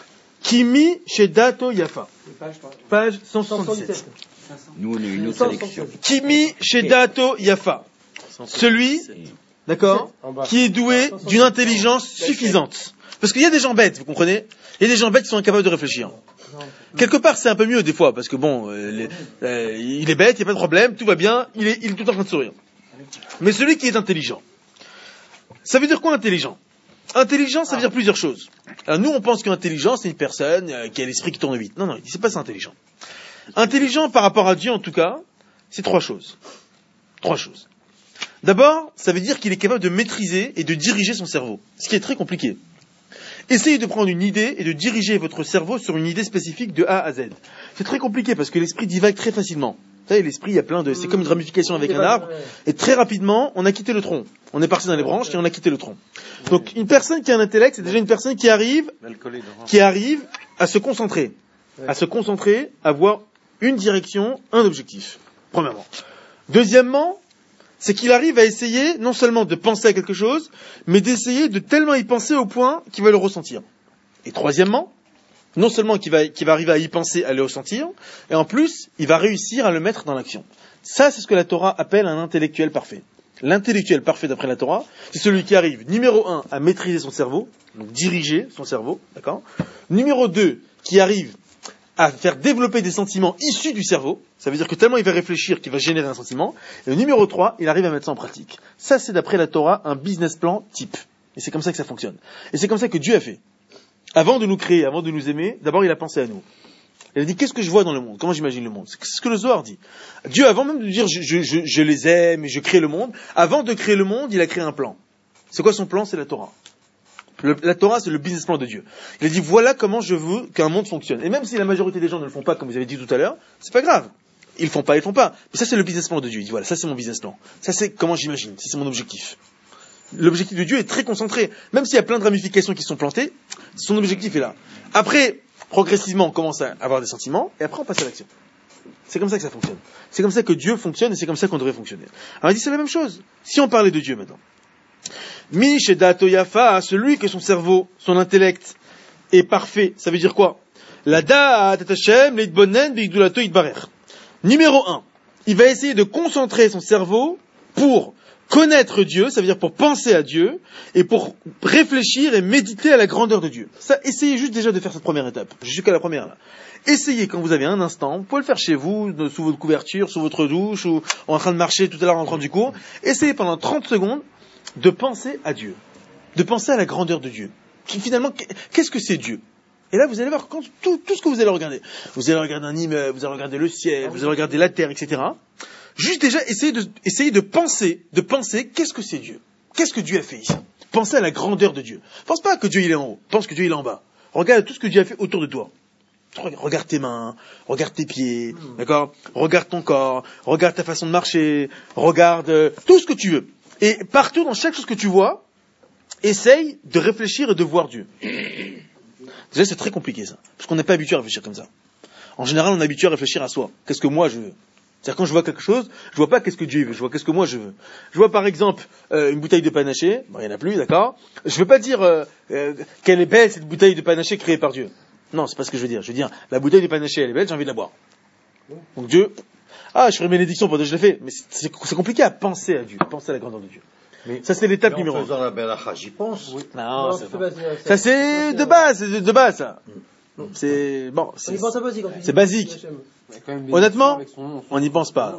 Kimi Shedato Yafa. Page cent soixante-dix-sept. Nous, on a une autre sélection. Kimi Shedato Yafa. Celui, d'accord, qui est doué d'une intelligence suffisante. Parce qu'il y a des gens bêtes, vous comprenez? Il y a des gens bêtes qui sont incapables de réfléchir. Quelque part, c'est un peu mieux des fois, parce que bon, euh, les, euh, il est bête, il n'y a pas de problème, tout va bien, il est, il est tout en train de sourire. Mais celui qui est intelligent, ça veut dire quoi intelligent? Intelligent, ça veut dire plusieurs choses. Alors nous, on pense qu'intelligent, c'est une personne euh, qui a l'esprit qui tourne vite. Non, non, c'est pas ça intelligent. Intelligent par rapport à Dieu, en tout cas, c'est trois choses. Trois choses. D'abord, ça veut dire qu'il est capable de maîtriser et de diriger son cerveau, ce qui est très compliqué. Essayez de prendre une idée et de diriger votre cerveau sur une idée spécifique de A à Z. C'est très compliqué parce que l'esprit divague très facilement. Vous savez, l'esprit, il y a plein de, c'est comme une ramification avec un arbre, et très rapidement, on a quitté le tronc. On est parti dans les branches et on a quitté le tronc. Donc, une personne qui a un intellect, c'est déjà une personne qui arrive, qui arrive à se concentrer. À se concentrer, à avoir une direction, un objectif. Premièrement. Deuxièmement, c'est qu'il arrive à essayer non seulement de penser à quelque chose, mais d'essayer de tellement y penser au point qu'il va le ressentir. Et troisièmement, non seulement qu'il va, qu'il va arriver à y penser, à le ressentir, et en plus, il va réussir à le mettre dans l'action. Ça, c'est ce que la Torah appelle un intellectuel parfait. L'intellectuel parfait d'après la Torah, c'est celui qui arrive, numéro un, à maîtriser son cerveau, donc diriger son cerveau, d'accord? Numéro deux, qui arrive à faire développer des sentiments issus du cerveau. Ça veut dire que tellement il va réfléchir qu'il va générer un sentiment. Et le numéro trois, il arrive à mettre ça en pratique. Ça, c'est d'après la Torah un business plan type. Et c'est comme ça que ça fonctionne. Et c'est comme ça que Dieu a fait. Avant de nous créer, avant de nous aimer, d'abord il a pensé à nous. Il a dit, qu'est-ce que je vois dans le monde? Comment j'imagine le monde? C'est ce que le Zohar dit. Dieu, avant même de dire, je, je, je, je les aime et je crée le monde, avant de créer le monde, il a créé un plan. C'est quoi son plan? C'est la Torah. Le, la Torah, c'est le business plan de Dieu. Il a dit, voilà comment je veux qu'un monde fonctionne. Et même si la majorité des gens ne le font pas, comme vous avez dit tout à l'heure, c'est pas grave. Ils le font pas, ils le font pas. Mais ça, c'est le business plan de Dieu. Il dit, voilà, ça, c'est mon business plan. Ça, c'est comment j'imagine. Ça, c'est mon objectif. L'objectif de Dieu est très concentré. Même s'il y a plein de ramifications qui sont plantées, son objectif est là. Après, progressivement, on commence à avoir des sentiments, et après, on passe à l'action. C'est comme ça que ça fonctionne. C'est comme ça que Dieu fonctionne, et c'est comme ça qu'on devrait fonctionner. Alors, il dit, c'est la même chose. Si on parlait de Dieu maintenant. Mi shedato yafa, celui que son cerveau, son intellect est parfait. Ça veut dire quoi? La da'at Hashem leitbonen beigdulato yitbarer. Numéro un, il va essayer de concentrer son cerveau pour connaître Dieu, ça veut dire pour penser à Dieu, et pour réfléchir et méditer à la grandeur de Dieu. Ça, essayez juste déjà de faire cette première étape. Je suis qu'à la première là. Essayez quand vous avez un instant, vous pouvez le faire chez vous, sous votre couverture, sous votre douche, ou en train de marcher tout à l'heure en rentrant du cours. Essayez pendant trente secondes de penser à Dieu, de penser à la grandeur de Dieu. Finalement, qu'est-ce que c'est Dieu? Et là, vous allez voir quand, tout, tout ce que vous allez regarder. Vous allez regarder un immeuble, vous allez regarder le ciel, vous allez regarder la terre, et cetera. Juste déjà, essayez de, essayez de penser, de penser, qu'est-ce que c'est Dieu? Qu'est-ce que Dieu a fait ici? Pensez à la grandeur de Dieu. Pense pas que Dieu il est en haut, pense que Dieu il est en bas. Regarde tout ce que Dieu a fait autour de toi. Regarde tes mains, regarde tes pieds, mmh. d'accord? Regarde ton corps, regarde ta façon de marcher, regarde euh, tout ce que tu veux. Et partout, dans chaque chose que tu vois, essaye de réfléchir et de voir Dieu. Déjà, c'est très compliqué ça, parce qu'on n'est pas habitué à réfléchir comme ça. En général, on est habitué à réfléchir à soi. Qu'est-ce que moi je veux? C'est-à-dire quand je vois quelque chose, je vois pas qu'est-ce que Dieu veut, je vois qu'est-ce que moi je veux. Je vois par exemple euh, une bouteille de panaché, bon, il n'y en a plus, d'accord? Je veux pas dire euh, euh, qu'elle est belle cette bouteille de panaché créée par Dieu. Non, c'est pas ce que je veux dire. Je veux dire, la bouteille de panaché, elle est belle, j'ai envie de la boire. Donc Dieu, ah, je ferai une bénédiction pendant que je l'ai fait, mais c'est, c'est compliqué à penser à Dieu, à penser à la grandeur de Dieu. Mais ça c'est l'étape numéro un. En faisant la belacha, j'y pense. Oui. Non, non c'est pas. Ça c'est de base, c'est de base ça. Mm. C'est bon, c'est, on y pense basique, c'est basique. Honnêtement, on n'y pense pas.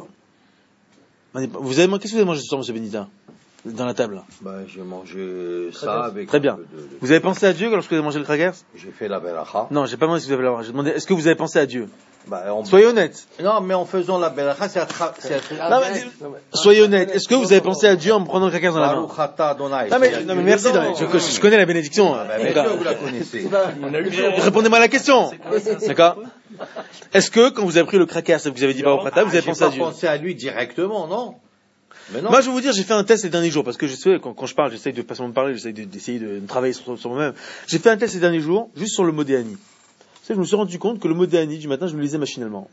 On y... Vous avez, qu'est-ce que vous avez mangé ce soir, Monsieur Benita, dans la table? Bah, j'ai mangé ça avec. Très bien. De, de... Vous avez pensé à Dieu lorsque vous avez mangé le crackers? J'ai fait la belacha. Non, j'ai pas demandé si vous avez la belacha. J'ai demandé, est-ce que vous avez pensé à Dieu? Bah, on... Soyez honnête. Non, mais en faisant la belacha, c'est à tra... c'est à tra... non, mais, soyez honnête. Est-ce que vous avez pensé à Dieu en me prenant le crackers dans la main? Non, mais, non, mais merci. Non, je, je, je connais la bénédiction. Ah, bah, bien sûr, vous la connaissez. Répondez-moi à la question. D'accord? Est-ce que, quand vous avez pris le cracker, vous avez dit Baruch Atah, vous avez pensé à Dieu? Vous avez pensé à lui directement, non? Moi, je vais vous dire, j'ai fait un test ces derniers jours, parce que je sais, quand, quand je parle, j'essaye de pas seulement de parler, j'essaye de, d'essayer de, de travailler sur, sur moi-même. J'ai fait un test ces derniers jours, juste sur le mot Déani. Vous savez, je me suis rendu compte que le mot Déani, du matin, je me le lisais machinalement.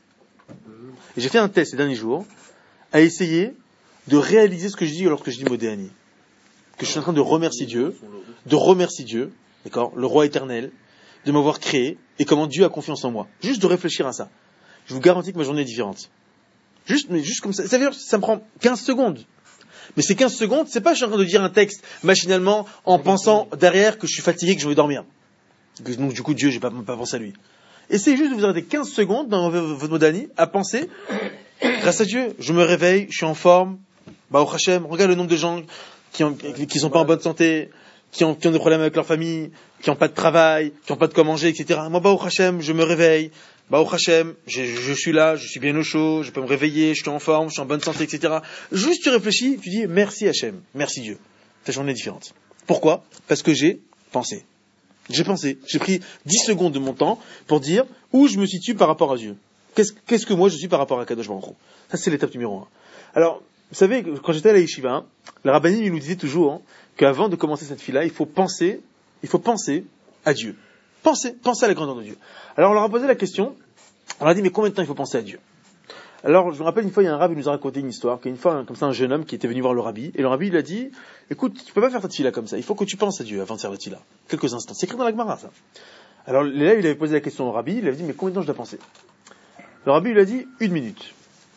Et j'ai fait un test ces derniers jours, à essayer de réaliser ce que je dis lorsque je dis mot Déani. Que je suis en train de remercier Dieu, de remercier Dieu, d'accord, le roi éternel, de m'avoir créé, et comment Dieu a confiance en moi. Juste de réfléchir à ça. Je vous garantis que ma journée est différente. Juste, mais juste comme ça. Ça veut dire, ça me prend quinze secondes. Mais ces quinze secondes, c'est pas je suis en train de dire un texte machinalement en pensant derrière que je suis fatigué, que je vais dormir. Donc du coup, Dieu, j'ai pas, pas pensé à lui. Essayez juste de vous arrêter quinze secondes dans votre mot Déani à penser, grâce à Dieu, je me réveille, je suis en forme, bah au Hachem, regarde le nombre de gens qui ont, qui sont pas en bonne santé, qui ont, qui ont des problèmes avec leur famille, qui ont pas de travail, qui ont pas de quoi manger, et cetera. Moi, bah au Hachem, je me réveille, bah au Hachem, je, je suis là, je suis bien au chaud, je peux me réveiller, je suis en forme, je suis en bonne santé, et cetera. Juste tu réfléchis, tu dis merci Hachem, merci Dieu. Ta journée est différente. Pourquoi? Parce que j'ai pensé. J'ai pensé. J'ai pris dix secondes de mon temps pour dire où je me situe par rapport à Dieu. Qu'est-ce, qu'est-ce que moi je suis par rapport à Kadosh Baruch Hu. Ça c'est l'étape numéro un. Alors, vous savez, quand j'étais à la yeshiva, hein, le rabbanim il nous disait toujours hein, qu'avant de commencer cette fila, il faut penser, il faut penser à Dieu. Penser, penser à la grandeur de Dieu. Alors on leur a posé la question, on leur a dit mais combien de temps il faut penser à Dieu? Alors je me rappelle une fois, il y a un rabbi qui nous a raconté une histoire, qu'une fois comme ça un jeune homme qui était venu voir le rabbi, et le rabbi il a dit, écoute, tu peux pas faire ta fila comme ça, il faut que tu penses à Dieu avant de faire la fila. Quelques instants. C'est écrit dans la Gemara ça. Alors l'élève il avait posé la question au rabbi, il avait dit mais combien de temps je dois penser? Le rabbi il a dit une minute.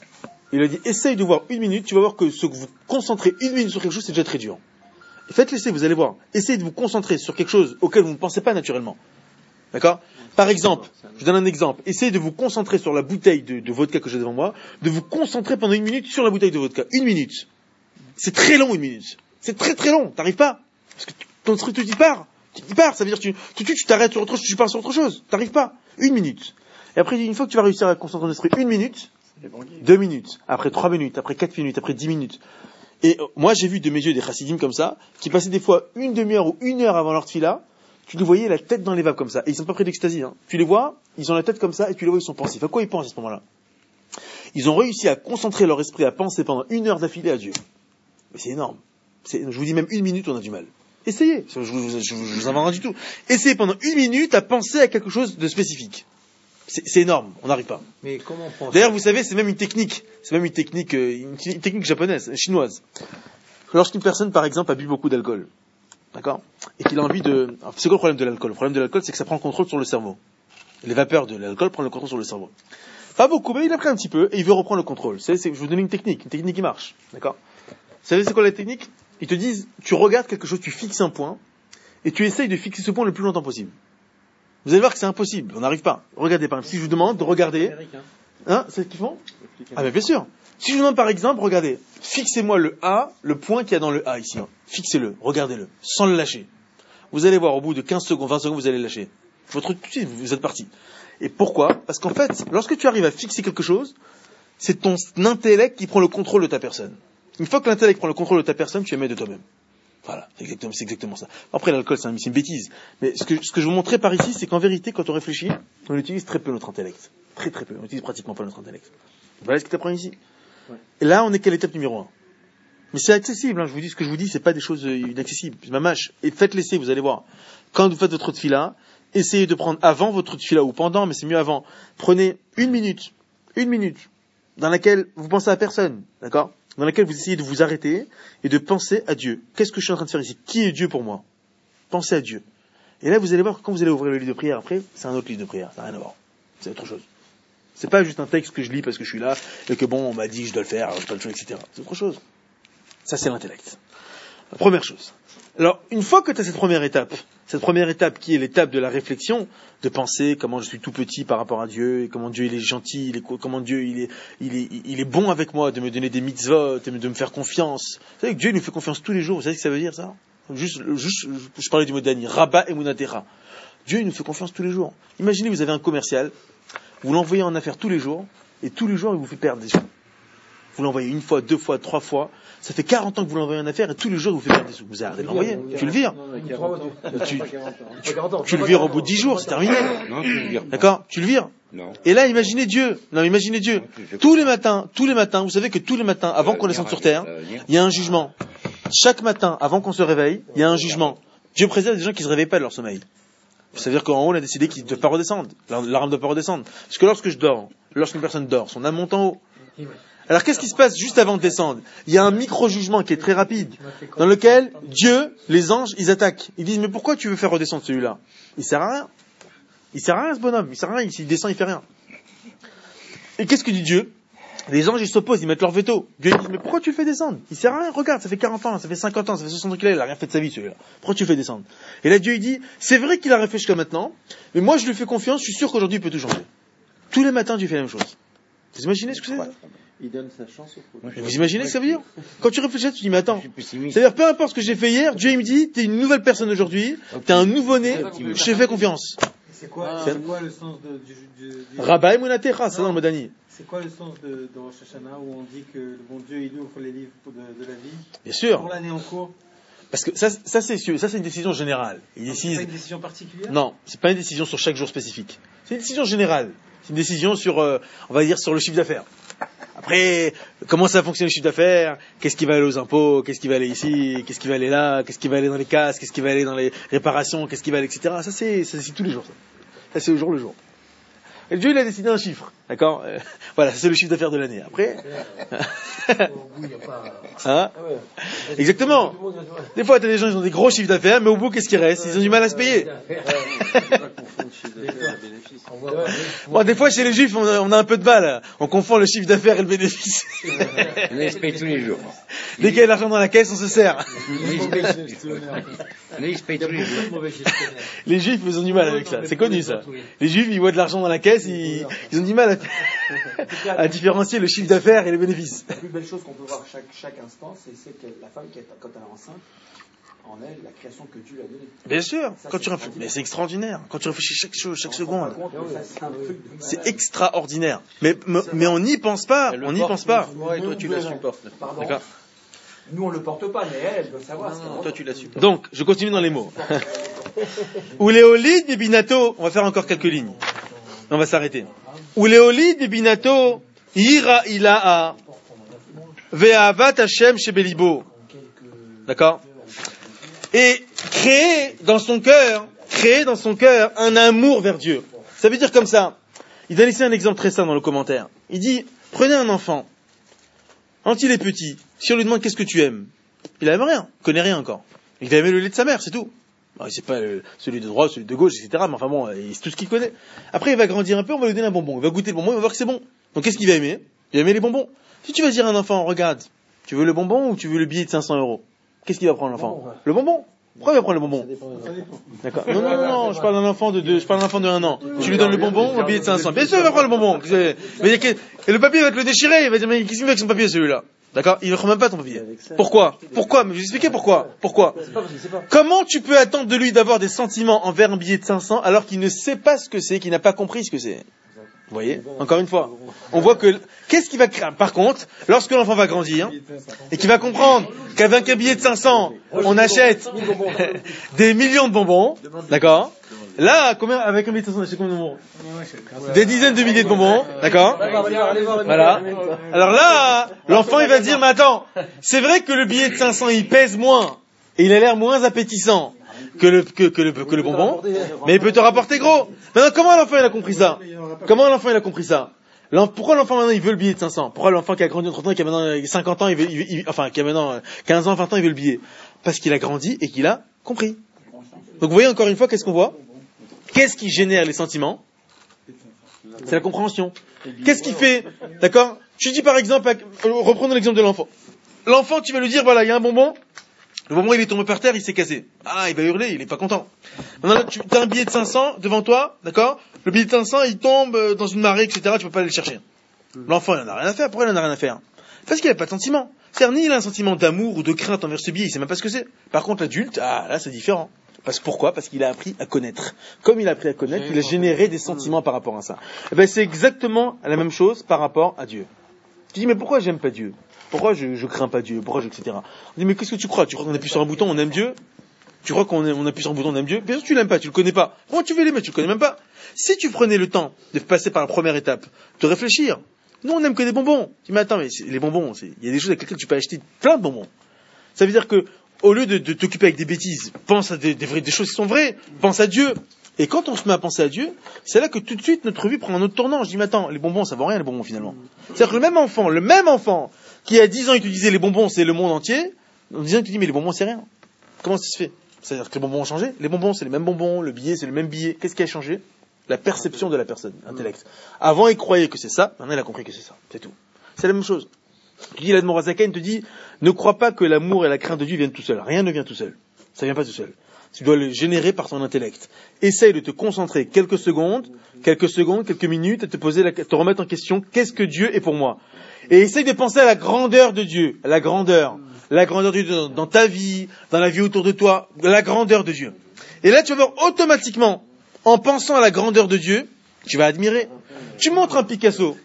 Il a dit essaye de voir une minute, tu vas voir que ce que vous concentrez une minute sur quelque chose c'est déjà très dur. Et faites l'essai, vous allez voir. Essayez de vous concentrer sur quelque chose auquel vous ne pensez pas naturellement. D'accord? Par exemple, je donne un exemple. Essayez de vous concentrer sur la bouteille de, de vodka que j'ai devant moi, de vous concentrer pendant une minute sur la bouteille de vodka. Une minute. C'est très long, une minute. C'est très très long. T'arrives pas. Parce que ton truc, tu t'y pars. Tu t'y pars. Ça veut dire que tu, tout de suite, tu t'arrêtes sur autre chose, tu pars sur autre chose. T'arrives pas. Une minute. Et après, une fois que tu vas réussir à concentrer ton esprit, une minute, deux minutes, après trois minutes, après quatre minutes, après dix minutes. Et euh, moi, j'ai vu de mes yeux des chassidim comme ça, qui passaient des fois une demi-heure ou une heure avant leur tfila, tu les voyais la tête dans les vapes comme ça. Et ils sont pas près d'extasie, hein. Tu les vois, ils ont la tête comme ça, et tu les vois, ils sont pensifs. À quoi ils pensent à ce moment-là? Ils ont réussi à concentrer leur esprit à penser pendant une heure d'affilée à Dieu. Mais c'est énorme. C'est, je vous dis même une minute, on a du mal. Essayez. Je vous, je, je, je vous invente rien du tout. Essayez pendant une minute à penser à quelque chose de spécifique. C'est, c'est énorme. On n'arrive pas. Mais comment penser? D'ailleurs, vous savez, c'est même une technique. C'est même une technique, euh, une, une technique japonaise, chinoise. Lorsqu'une personne, par exemple, a bu beaucoup d'alcool, d'accord, et qu'il a envie de... Alors, c'est quoi le problème de l'alcool? Le problème de l'alcool, c'est que ça prend le contrôle sur le cerveau. Les vapeurs de l'alcool prennent le contrôle sur le cerveau. Pas beaucoup, mais il a pris un petit peu, et il veut reprendre le contrôle. C'est, c'est, je vais vous donner une technique, une technique qui marche, d'accord? Vous savez c'est quoi la technique? Ils te disent, tu regardes quelque chose, tu fixes un point, et tu essayes de fixer ce point le plus longtemps possible. Vous allez voir que c'est impossible, on n'arrive pas. Regardez, par exemple, si je vous demande de regarder... Hein, c'est ce qu'ils font? Ah ben bien sûr. Si je vous demande par exemple, regardez, fixez-moi le A, le point qu'il y a dans le A ici. Hein. Fixez-le, regardez-le, sans le lâcher. Vous allez voir, au bout de quinze secondes, vingt secondes, vous allez le lâcher. Votre tout de suite, vous êtes parti. Et pourquoi? Parce qu'en fait, lorsque tu arrives à fixer quelque chose, c'est ton intellect qui prend le contrôle de ta personne. Une fois que l'intellect prend le contrôle de ta personne, tu es maître de toi-même. Voilà, c'est exactement, c'est exactement ça. Après, l'alcool, c'est, un, c'est une bêtise. Mais ce que, ce que je vous montrais par ici, c'est qu'en vérité, quand on réfléchit, on utilise très peu notre intellect. Très très peu. On utilise pratiquement pas notre intellect. Voilà ce que tu apprends ici. Ouais. Et là, on est qu'à l'étape numéro un. Mais c'est accessible, hein, je vous dis, ce que je vous dis, c'est pas des choses inaccessibles. C'est ma mâche. Et faites l'essai, vous allez voir. Quand vous faites votre tfila, essayez de prendre avant votre tfila ou pendant, mais c'est mieux avant. Prenez une minute, une minute, dans laquelle vous pensez à personne, d'accord? Dans laquelle vous essayez de vous arrêter et de penser à Dieu. Qu'est-ce que je suis en train de faire ici? Qui est Dieu pour moi? Pensez à Dieu. Et là, vous allez voir que quand vous allez ouvrir le livre de prière après, c'est un autre livre de prière, ça n'a rien à voir. C'est autre chose. C'est pas juste un texte que je lis parce que je suis là, et que bon, on m'a dit que je dois le faire, alors je dois le faire, et cetera. C'est autre chose. Ça, c'est l'intellect. La première chose. Alors, une fois que tu as cette première étape, cette première étape qui est l'étape de la réflexion, de penser comment je suis tout petit par rapport à Dieu, et comment Dieu il est gentil, il est, comment Dieu il est, il est, il est bon avec moi, de me donner des mitzvot, de me faire confiance. Vous savez que Dieu nous fait confiance tous les jours, vous savez ce que ça veut dire ça? Juste, juste, je parlais du mot d'Ani, Rabba et Munatera. Dieu il nous fait confiance tous les jours. Imaginez, vous avez un commercial, vous l'envoyez en affaires tous les jours, et tous les jours il vous fait perdre des gens. vous l'envoyez une fois, deux fois, trois fois, ça fait quarante ans que vous l'envoyez en affaire et tous les jours vous faites perdre des sous. Vous arrêtez de l'envoyer, tu le vires. Tu, tu, tu le vires au bout de dix jours, c'est terminé. Non, tu le vires pas. D'accord? Tu le vires. Non. Et là, imaginez Dieu. Non, imaginez Dieu. Tous les matins, tous les matins, vous savez que tous les matins, avant qu'on descende sur terre, il y a un jugement. Chaque matin, avant qu'on se réveille, il y a un jugement. Dieu préserve des gens qui ne se réveillent pas de leur sommeil. C'est-à-dire qu'en haut, on a décidé qu'ils ne doivent pas redescendre. L'âme ne doit pas redescendre. Parce que lorsque je dors, lorsqu'une personne dort, son âme monte en haut. Alors qu'est-ce qui se passe juste avant de descendre? Il y a un micro-jugement qui est très rapide, dans lequel Dieu, les anges, ils attaquent. Ils disent, mais pourquoi tu veux faire redescendre celui-là? Il sert à rien. Il sert à rien ce bonhomme. Il sert à rien. S'il descend, il fait rien. Et qu'est-ce que dit Dieu? Les anges, ils s'opposent, ils mettent leur veto. Dieu dit, mais pourquoi tu le fais descendre? Il sert à rien, regarde, ça fait quarante ans, ça fait cinquante ans, ça fait soixante ans qu'il est, il a rien fait de sa vie, celui-là. Pourquoi tu le fais descendre? Et là, Dieu, il dit, c'est vrai qu'il a réfléchi jusqu'à maintenant, mais moi, je lui fais confiance, je suis sûr qu'aujourd'hui, il peut tout changer. Tous les matins, tu fais la même chose. Vous imaginez ce que c'est? Il donne sa chance au prochain. Vous imaginez ce que ça veut dire? Quand tu réfléchis, tu dis, mais attends. C'est-à-dire, peu importe ce que j'ai fait hier, Dieu, il me dit, t'es une nouvelle personne aujourd'hui, t'es un nouveau-né, je te fais confiance. C'est quoi, c'est quoi le sens de, du, du, du... Rabbi Munatecha, c'est dans le Modani. C'est quoi le sens de, de Rosh Hashanah où on dit que le bon Dieu il ouvre les livres de, de la vie? Bien sûr. Pour l'année en cours. Parce que ça, ça c'est ça c'est une décision générale. Il décide... C'est pas une décision particulière? Non, c'est pas une décision sur chaque jour spécifique. C'est une décision générale. C'est une décision sur, euh, on va dire, sur le chiffre d'affaires. Après, comment ça fonctionne le chiffre d'affaires? Qu'est-ce qui va aller aux impôts? Qu'est-ce qui va aller ici? Qu'est-ce qui va aller là? Qu'est-ce qui va aller dans les casses? Qu'est-ce qui va aller dans les réparations? Qu'est-ce qui va aller, et cetera. Ça c'est, ça c'est tous les jours. Ça, ça c'est au jour le jour. Et Dieu, il a décidé un chiffre, d'accord? euh, Voilà, c'est le chiffre d'affaires de l'année. Après, hein? Exactement. Des fois, t'as des gens, ils ont des gros chiffres d'affaires, mais au bout, qu'est-ce qui reste? Ils ont du mal à se payer. Bon, des fois, chez les Juifs, on a, on a un peu de mal. On confond le chiffre d'affaires et le bénéfice. On se paye tous les jours. Dès qu'il y a de l'argent dans la caisse, on se sert. On se paye tous les jours. Les Juifs, ils ont du mal avec ça. C'est connu, ça. Les Juifs, ils voient de l'argent dans la caisse, ils, ils ont du mal à, à différencier le chiffre d'affaires et le bénéfice. La plus belle chose qu'on peut voir chaque, chaque instant, c'est, c'est que la femme, qui est, quand elle est enceinte, en elle, la création que Dieu lui a donnée. Bien sûr, ça, quand tu réfléchis, mais c'est extraordinaire. Quand tu réfléchis chaque chose, chaque seconde, c'est extraordinaire. Mais, mais, mais on n'y pense pas, on n'y pense pas. Et toi, tu la supportes. D'accord. Nous, on le porte pas, mais elle, elle doit savoir. Non, non, toi, tu la supportes. Donc, je continue dans les mots. Uléolide bibinato, on va faire encore quelques lignes. On va s'arrêter. Uléolide bibinato, ira ilaha, ve'avat Hashem shebelibo. D'accord? Et créer dans son cœur, créer dans son cœur un amour vers Dieu. Ça veut dire comme ça. Il a laissé un exemple très simple dans le commentaire. Il dit, prenez un enfant. Quand il est petit, si on lui demande qu'est-ce que tu aimes, il aime rien, il connaît rien encore. Il va aimer le lait de sa mère, c'est tout. Bon, c'est pas le, celui de droite, celui de gauche, et cetera. Mais enfin bon, c'est tout ce qu'il connaît. Après, il va grandir un peu, on va lui donner un bonbon. Il va goûter le bonbon, il va voir que c'est bon. Donc qu'est-ce qu'il va aimer? Il va aimer les bonbons. Si tu vas dire à un enfant, regarde, tu veux le bonbon ou tu veux le billet de cinq cents euros? Qu'est-ce qu'il va prendre l'enfant? Le bonbon. Pourquoi il va prendre le bonbon? D'accord. Non, non, non, non, je parle d'un enfant de, de je parle d'un enfant de un an. Tu lui donnes le bonbon ou un billet de cinq cents? Bien sûr, il va prendre le bonbon. Et le papier va te le déchirer, il va dire, mais qu'est-ce qu'il fait avec son papier celui-là? D'accord? Il ne prend même pas ton papier. Pourquoi? Pourquoi? Mais je vais expliquer pourquoi. Pourquoi? Comment tu peux attendre de lui d'avoir des sentiments envers un billet de cinq cents alors qu'il ne sait pas ce que c'est, qu'il n'a pas compris ce que c'est? Vous voyez? Encore une fois. On voit que, qu'est-ce qui va créer? Par contre, lorsque l'enfant va grandir, et qu'il va comprendre qu'avec un billet de cinq cents, on achète des millions de bonbons, d'accord? Là, combien, avec un billet de cinq cents, on achète combien de bonbons? Des dizaines de milliers de bonbons, d'accord? Voilà. Alors là, l'enfant, il va dire, mais attends, c'est vrai que le billet de cinq cents, il pèse moins, et il a l'air moins appétissant que le, que, que le, que le bonbon, mais il peut te rapporter gros. Maintenant, comment l'enfant, il a compris ça? Comment l'enfant, il a compris ça? Pourquoi l'enfant maintenant il veut le billet de cinq cents? Pourquoi l'enfant qui a grandi entre temps, qui a maintenant cinquante ans, il veut, il, il, enfin qui a maintenant quinze ans, vingt ans, il veut le billet? Parce qu'il a grandi et qu'il a compris. Donc vous voyez encore une fois, qu'est-ce qu'on voit? Qu'est-ce qui génère les sentiments? C'est la compréhension. Qu'est-ce qui fait? D'accord? Tu dis par exemple, reprenons l'exemple de l'enfant. L'enfant, tu vas lui dire, voilà, il y a un bonbon. Le bonbon, il est tombé par terre, il s'est cassé. Ah, il va hurler, il est pas content. Maintenant, tu as un billet de cinq cents devant toi, d'accord? Le billet de cinq cents, il tombe dans une marée, et cetera. Tu peux pas aller le chercher. L'enfant, il en a rien à faire. Pourquoi il en a rien à faire? Parce qu'il a pas de sentiment. C'est-à-dire, ni il a un sentiment d'amour ou de crainte envers ce billet, il sait même pas ce que c'est. Par contre, l'adulte, ah, là, c'est différent. Parce que pourquoi? Parce qu'il a appris à connaître. Comme il a appris à connaître, il a généré des sentiments par rapport à ça. Eh ben, c'est exactement la même chose par rapport à Dieu. Tu dis, mais pourquoi j'aime pas Dieu? Pourquoi je, je crains pas Dieu? Pourquoi je, et cetera. On dit, mais qu'est-ce que tu crois? Tu crois qu'on appuie sur un bouton, on aime Dieu? Tu crois qu'on on appuie sur un bouton, on aime Dieu? Bien sûr, tu l'aimes pas, tu le connais pas. Comment tu veux l'aimer? Tu le connais même pas. Si tu prenais le temps de passer par la première étape, de réfléchir. Nous, on n'aime que des bonbons. Tu dis, mais attends, mais les bonbons, il y a des choses avec lesquelles tu peux acheter plein de bonbons. Ça veut dire que, au lieu de, de t'occuper avec des bêtises, pense à des, des, vraies, des choses qui sont vraies, pense à Dieu. Et quand on se met à penser à Dieu, c'est là que tout de suite notre vie prend un autre tournant. Je dis, mais attends, les bonbons, ça vaut rien, les bonbons, finalement. C'est-à-dire que le même enfant, le même enfant, qui a dix ans, il te disait les bonbons, c'est le monde entier, en dix ans, il te dit, mais les bonbons, c'est rien. Comment ça se fait? C'est-à-dire que les bonbons ont changé. Les bonbons, c'est les mêmes bonbons, le billet, c'est le même billet. Qu'est-ce qui a changé? La perception de la personne, intellect. Avant, il croyait que c'est ça, maintenant, il a compris que c'est ça. C'est tout. C'est la même chose. Tu dis, l'Admor Hazaken te dit, ne crois pas que l'amour et la crainte de Dieu viennent tout seul. Rien ne vient tout seul. Ça vient pas tout seul. Tu dois le générer par ton intellect. Essaye de te concentrer quelques secondes, quelques secondes, quelques minutes, et te poser, la, te remettre en question, qu'est-ce que Dieu est pour moi? Et essaye de penser à la grandeur de Dieu, à la grandeur, la grandeur de Dieu dans, dans ta vie, dans la vie autour de toi, la grandeur de Dieu. Et là, tu vas voir automatiquement, en pensant à la grandeur de Dieu, tu vas admirer. Tu montres un Picasso.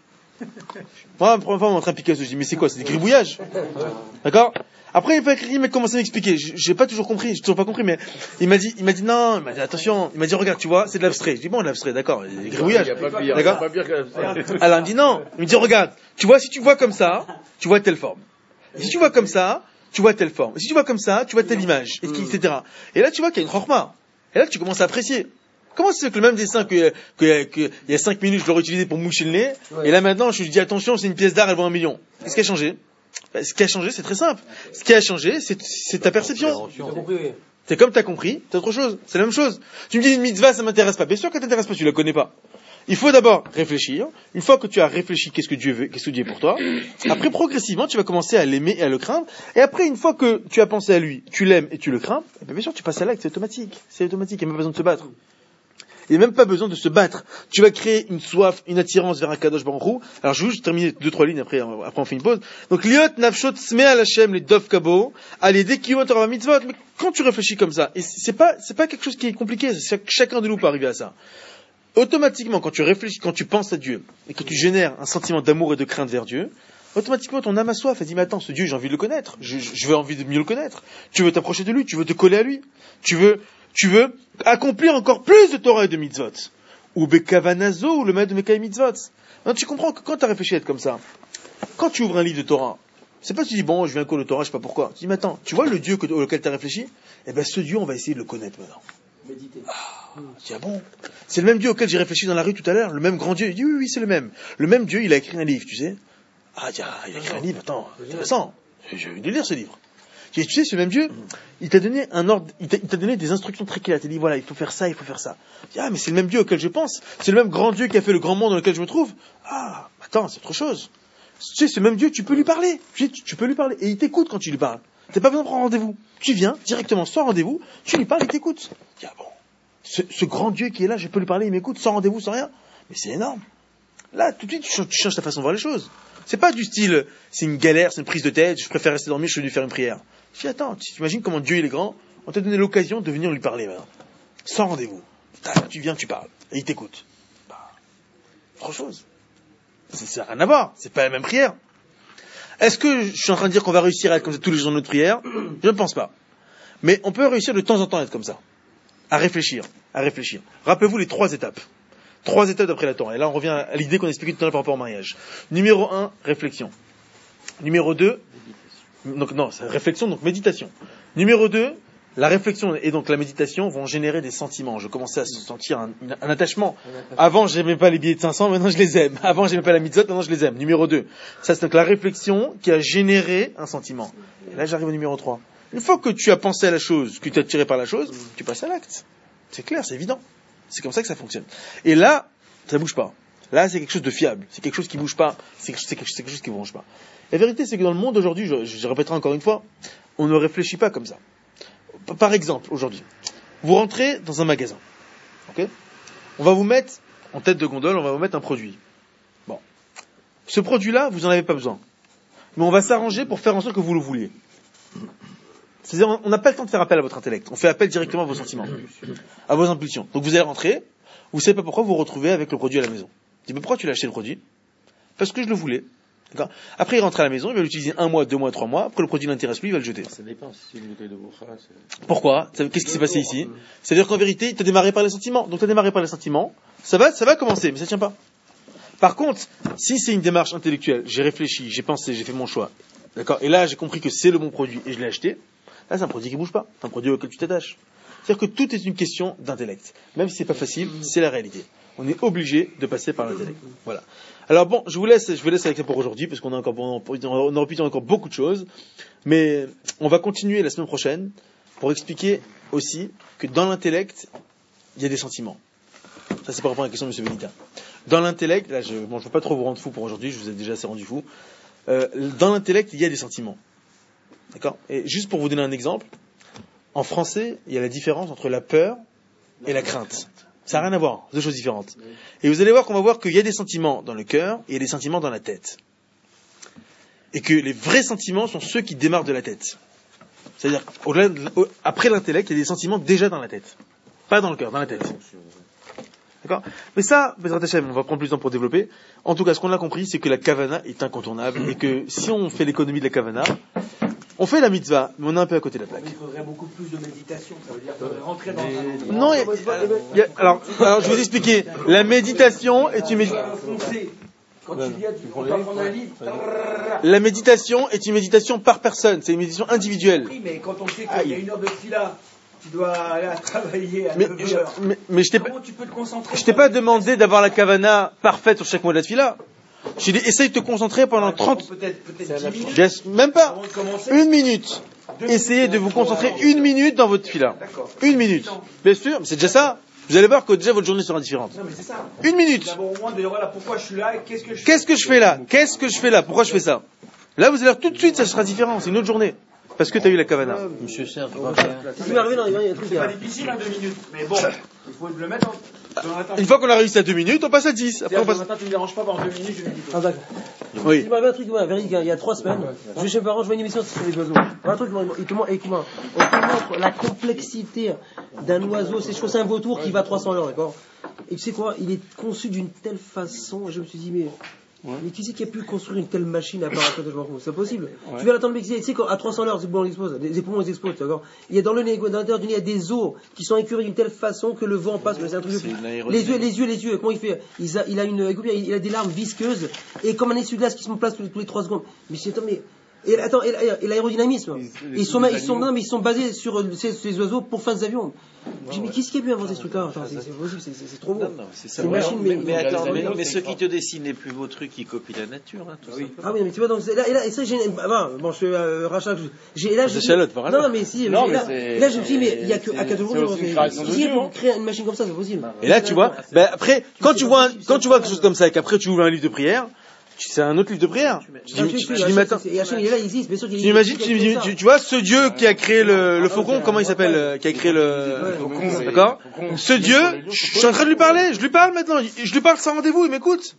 Moi, la première fois, on montre un Picasso, je dis, mais c'est quoi? C'est des gribouillages. D'accord? Après, il m'a commencé à m'expliquer. J'ai pas toujours compris, j'ai toujours pas compris, mais il m'a dit, il m'a dit non, il m'a dit attention, il m'a dit regarde, tu vois, c'est de l'abstrait. Je dis bon, l'abstrait, d'accord, les gribouillages. D'accord? Alors, il me dit non, il me dit regarde, tu vois, si tu vois comme ça, tu vois telle forme. Et si tu vois comme ça, tu vois telle forme. Et si tu vois comme ça, tu vois telle image, et cetera. Et là, tu vois qu'il y a une chorma. Et là, tu commences à apprécier. Comment c'est que le même dessin que, que, que, il y a cinq minutes, je l'aurais utilisé pour moucher le nez, et là maintenant, je lui dis attention, c'est une pièce d'art, elle vaut un million. Qu'est-ce qui a changé? Ben, ce qui a changé, c'est très simple. Ce qui a changé, c'est, c'est ta perception. C'est comme t'as compris, c'est autre chose. C'est la même chose. Tu me dis une mitzvah, ça m'intéresse pas. Bien sûr qu'elle t'intéresse pas, tu la connais pas. Il faut d'abord réfléchir. Une fois que tu as réfléchi, qu'est-ce que Dieu veut, qu'est-ce que Dieu est pour toi. Après, progressivement, tu vas commencer à l'aimer et à le craindre. Et après, une fois que tu as pensé à lui, tu l'aimes et tu le crains, et bien sûr, tu passes à l'acte, c'est automatique. C'est automatique, il n'y a même pas besoin de se battre. Il n'y a même pas besoin de se battre. Tu vas créer une soif, une attirance vers un Kadosh Baruch Hu. Alors, je vais juste terminer deux, trois lignes, après, après on fait une pause. Donc, liot nafshot sme al Hashem, les dov kabo, allez, dès qu'il va mitzvot. Mais quand tu réfléchis comme ça, et c'est pas, c'est pas quelque chose qui est compliqué, c'est, chacun de nous peut arriver à ça. Automatiquement, quand tu réfléchis, quand tu penses à Dieu, et que tu génères un sentiment d'amour et de crainte vers Dieu, automatiquement, ton âme a soif. Elle dit, mais attends, ce Dieu, j'ai envie de le connaître. Je, je veux envie de mieux le connaître. Tu veux t'approcher de lui, tu veux te coller à lui. Tu veux, tu veux accomplir encore plus de Torah et de mitzvot. Ou bekavanazo, ou le maître de Mekai mitzvot. Donc, tu comprends que quand tu as réfléchi à être comme ça, quand tu ouvres un livre de Torah, c'est pas que tu dis, bon, je viens un cours de Torah, je sais pas pourquoi. Tu dis, mais attends, tu vois le Dieu que, auquel tu as réfléchi? Eh ben, ce Dieu, on va essayer de le connaître maintenant. Méditer. Ah, tiens bon. C'est le même Dieu auquel j'ai réfléchi dans la rue tout à l'heure, le même grand Dieu. Il dit, oui, oui, c'est le même. Le même Dieu, il a écrit un livre, tu sais. Ah, tiens, il a écrit un livre, attends, intéressant. J'ai envie de lire ce livre. Tu sais, ce même Dieu, il t'a donné un ordre, il t'a, il t'a donné des instructions très claires. Il t'a dit, voilà, il faut faire ça, il faut faire ça. Tu dis, ah, mais c'est le même Dieu auquel je pense. C'est le même grand Dieu qui a fait le grand monde dans lequel je me trouve. Ah, attends, c'est autre chose. Tu sais, ce même Dieu, tu peux lui parler. Tu, tu, tu peux lui parler. Et il t'écoute quand tu lui parles. T'as pas besoin de prendre rendez-vous. Tu viens, directement, sans rendez-vous, tu lui parles, il t'écoute. Tu dis, ah bon. Ce, ce grand Dieu qui est là, je peux lui parler, il m'écoute, sans rendez-vous, sans rien. Mais c'est énorme. Là, tout de suite, tu changes, tu changes ta façon de voir les choses. C'est pas du style, c'est une galère, c'est une prise de tête, je préfère rester dormir, je vais lui faire une prière. Je dis, attends, tu imagines comment Dieu il est grand, on t'a donné l'occasion de venir lui parler maintenant. Sans rendez-vous. Tu viens, tu parles. Et il t'écoute. Bah, autre chose. C'est, ça n'a rien à voir. C'est pas la même prière. Est-ce que je suis en train de dire qu'on va réussir à être comme ça tous les jours dans notre prière? Je ne pense pas. Mais on peut réussir de temps en temps à être comme ça. À réfléchir. À réfléchir. Rappelez-vous les trois étapes. Trois étapes d'après la Torah. Et là, on revient à l'idée qu'on a expliquée tout à l'heure par rapport au mariage. Numéro un, réflexion. Numéro deux, donc non, c'est réflexion, donc méditation. Numéro deux, la réflexion et donc la méditation vont générer des sentiments. Je commençais à sentir un, un attachement. Avant, j'aimais pas les billets de cinq cents, maintenant je les aime. Avant, j'aimais pas la mitzvot, maintenant je les aime. Numéro deux, ça c'est donc la réflexion qui a généré un sentiment. Et là, j'arrive au numéro trois. Une fois que tu as pensé à la chose, que tu as tiré par la chose, tu passes à l'acte. C'est clair, c'est évident. C'est comme ça que ça fonctionne. Et là, ça bouge pas. Là, c'est quelque chose de fiable. C'est quelque chose qui bouge pas. C'est quelque, c'est quelque, c'est quelque chose qui bouge pas. La vérité, c'est que dans le monde aujourd'hui, je, je répéterai encore une fois, on ne réfléchit pas comme ça. Par exemple, aujourd'hui, vous rentrez dans un magasin. Ok ? On va vous mettre en tête de gondole, on va vous mettre un produit. Bon. Ce produit-là, vous n'en avez pas besoin. Mais on va s'arranger pour faire en sorte que vous le vouliez. C'est-à-dire, on n'a pas le temps de faire appel à votre intellect. On fait appel directement à vos sentiments, à vos impulsions. Donc vous allez rentrer, vous savez pas pourquoi vous vous retrouvez avec le produit à la maison. Vous dites, mais pourquoi tu l'as acheté le produit? Parce que je le voulais. D'accord. Après, il rentre à la maison, il va l'utiliser un mois, deux mois, trois mois. Après, le produit l'intéresse plus, il va le jeter. Ça dépend si c'est une bouteille de Bourra. Pourquoi? Qu'est-ce qui s'est passé ici? C'est-à-dire qu'en vérité, tu as démarré par les sentiments. Donc, tu as démarré par les sentiments. Ça va, ça va commencer, mais ça tient pas. Par contre, si c'est une démarche intellectuelle, j'ai réfléchi, j'ai pensé, j'ai fait mon choix. D'accord. Et là, j'ai compris que c'est le bon produit et je l'ai acheté. Là, c'est un produit qui bouge pas. C'est un produit auquel tu t'attaches. C'est-à-dire que tout est une question d'intellect. Même si c'est pas facile, c'est la réalité. On est obligé de passer par l'intellect. Voilà. Alors bon, je vous laisse, je vous laisse avec ça pour aujourd'hui, parce qu'on a encore, on aurait pu dire encore beaucoup de choses. Mais on va continuer la semaine prochaine pour expliquer aussi que dans l'intellect, il y a des sentiments. Ça, c'est par rapport à la question de M. Benita. Dans l'intellect, là, je, bon, je veux pas trop vous rendre fou pour aujourd'hui, je vous ai déjà assez rendu fou. Euh, dans l'intellect, il y a des sentiments. D'accord? Et juste pour vous donner un exemple, en français, il y a la différence entre la peur et la crainte. Ça n'a rien à voir, deux choses différentes. Et vous allez voir qu'on va voir qu'il y a des sentiments dans le cœur et il y a des sentiments dans la tête. Et que les vrais sentiments sont ceux qui démarrent de la tête. C'est-à-dire, au-delà de, au, après l'intellect, il y a des sentiments déjà dans la tête. Pas dans le cœur, dans la tête. D'accord? Mais ça, Bezrat Hashem, on va prendre plus de temps pour développer. En tout cas, ce qu'on a compris, c'est que la kavana est incontournable et que si on fait l'économie de la kavana, on fait la mitzvah, mais on est un peu à côté de la plaque. Il faudrait beaucoup plus de méditation, ça veut dire qu'il faudrait rentrer dans un... Non, y a, y a, alors, alors, je vais vous expliquer. La méditation est une méditation... Quand tu viens, tu prends un livre... La méditation est une méditation par personne, c'est une méditation individuelle. Oui, mais quand on sait qu'il y a une heure de fila, tu dois aller à travailler à mais, neuf heures. Mais, mais je t'ai pas, tu peux te concentrer je t'ai pas demandé d'avoir la kavana parfaite sur chaque mois de la fila. J'ai dit, essaye de te concentrer pendant trente... Peut-être, peut-être dix minutes. Yes, même pas. Une minute. Essayez de vous concentrer une minute dans votre fila. Une minute. Bien sûr, mais c'est déjà ça. Vous allez voir que déjà votre journée sera différente. Non, mais c'est ça. Une minute. D'abord au moins de dire voilà pourquoi je suis là et qu'est-ce que je fais. Qu'est-ce que je fais là? Qu'est-ce que je fais là? Pourquoi je fais ça? Là, vous allez voir tout de suite, ça sera différent. C'est une autre journée. Parce que tu as eu la kavana. Monsieur Serge, c'est pas difficile en deux minutes, mais bon, il faut le mettre en... Une fois qu'on a réussi à deux minutes, on passe à dix. Après, on passe... Matin, tu ne me déranges pas pendant deux minutes, je médite. Ah, d'accord. Oui. Il m'a un truc, ouais, véridique, il y a trois semaines. Je vais chez mes parents, je vois une émission sur les oiseaux. Un truc, il te montre, on te montre la complexité d'un oiseau. C'est, je crois, c'est un vautour qui va à trois cents à l'heure, d'accord? Et tu sais quoi? Il est conçu d'une telle façon, je me suis dit, mais. Ouais. Mais qui c'est qui a pu construire une telle machine à part à côté de l'enfant? C'est possible. Ouais. Tu vas l'attendre, mais tu sais qu'à trois cents à l'heure, c'est bon, on l'expose. Les poumons, ils explosent, d'accord? Il y a dans le nez, dans l'intérieur du nez, il y a des os qui sont écurés d'une telle façon que le vent passe. C'est un truc c'est de... Les yeux, les yeux, les yeux, comment il fait? Il a, il a une, il a des larmes visqueuses et comme un essuie-glace qui se place tous les, tous les trois secondes. Mais c'est, mais, et, attends, et, et l'aérodynamisme. Ils sont, ils sont, non, mais ils sont basés sur ces, ces oiseaux pour faire des avions. J'ai dit, mais qu'est-ce qui a pu inventer ce truc-là? Attends, c'est, c'est possible, c'est, c'est trop beau. Non, non, c'est ça. C'est une machine, mais, mais, mais attends, mais, non, mais ceux qui te dessinent les plus beaux trucs, ils copient la nature, hein, tout oui. Ah oui, mais tu vois, donc, là, et là, et ça, j'ai, bah, bon, je fais, euh, rachat, j'ai, là, j'ai, Chalotte, par non, mais si, non, mais là, mais là, je me suis dit, mais il y a que, à quatre jours, qui pour créer une machine comme ça, c'est possible. Et là, tu vois, ben, après, quand tu vois, quand tu vois quelque chose comme ça et qu'après tu ouvres un livre de prière, c'est un autre livre de prière. Tu dis, tu dis, mais attends. Tu imagines, tu, tu vois, ce Dieu qui a créé le, le faucon, comment il s'appelle, qui a créé le, d'accord? Ce Dieu, je suis en train de lui parler, je lui parle maintenant, je lui parle sans rendez-vous, il m'écoute.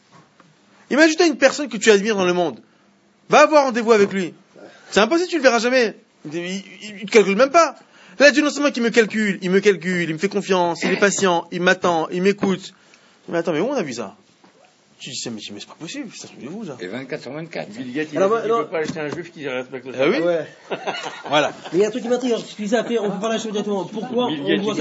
Imagine toi une personne que tu admires dans le monde. Va avoir rendez-vous avec lui. C'est impossible, tu le verras jamais. Il, il, il te calcule même pas. Là, Dieu non seulement qu'il me calcule, il me calcule, il me fait confiance, il est patient, il m'attend, il m'écoute. Mais attends, mais où on a vu ça? Tu dis, mais, mais c'est pas possible, c'est un truc de vous, ça. Et vingt-quatre sur vingt-quatre. Bill Gates, il ne peut pas acheter un juif qui respecte le Ah oui? Ouais. Voilà. Mais il y a un truc qui m'intrigue, je disais après, on peut parler directement. Pourquoi on voit ça?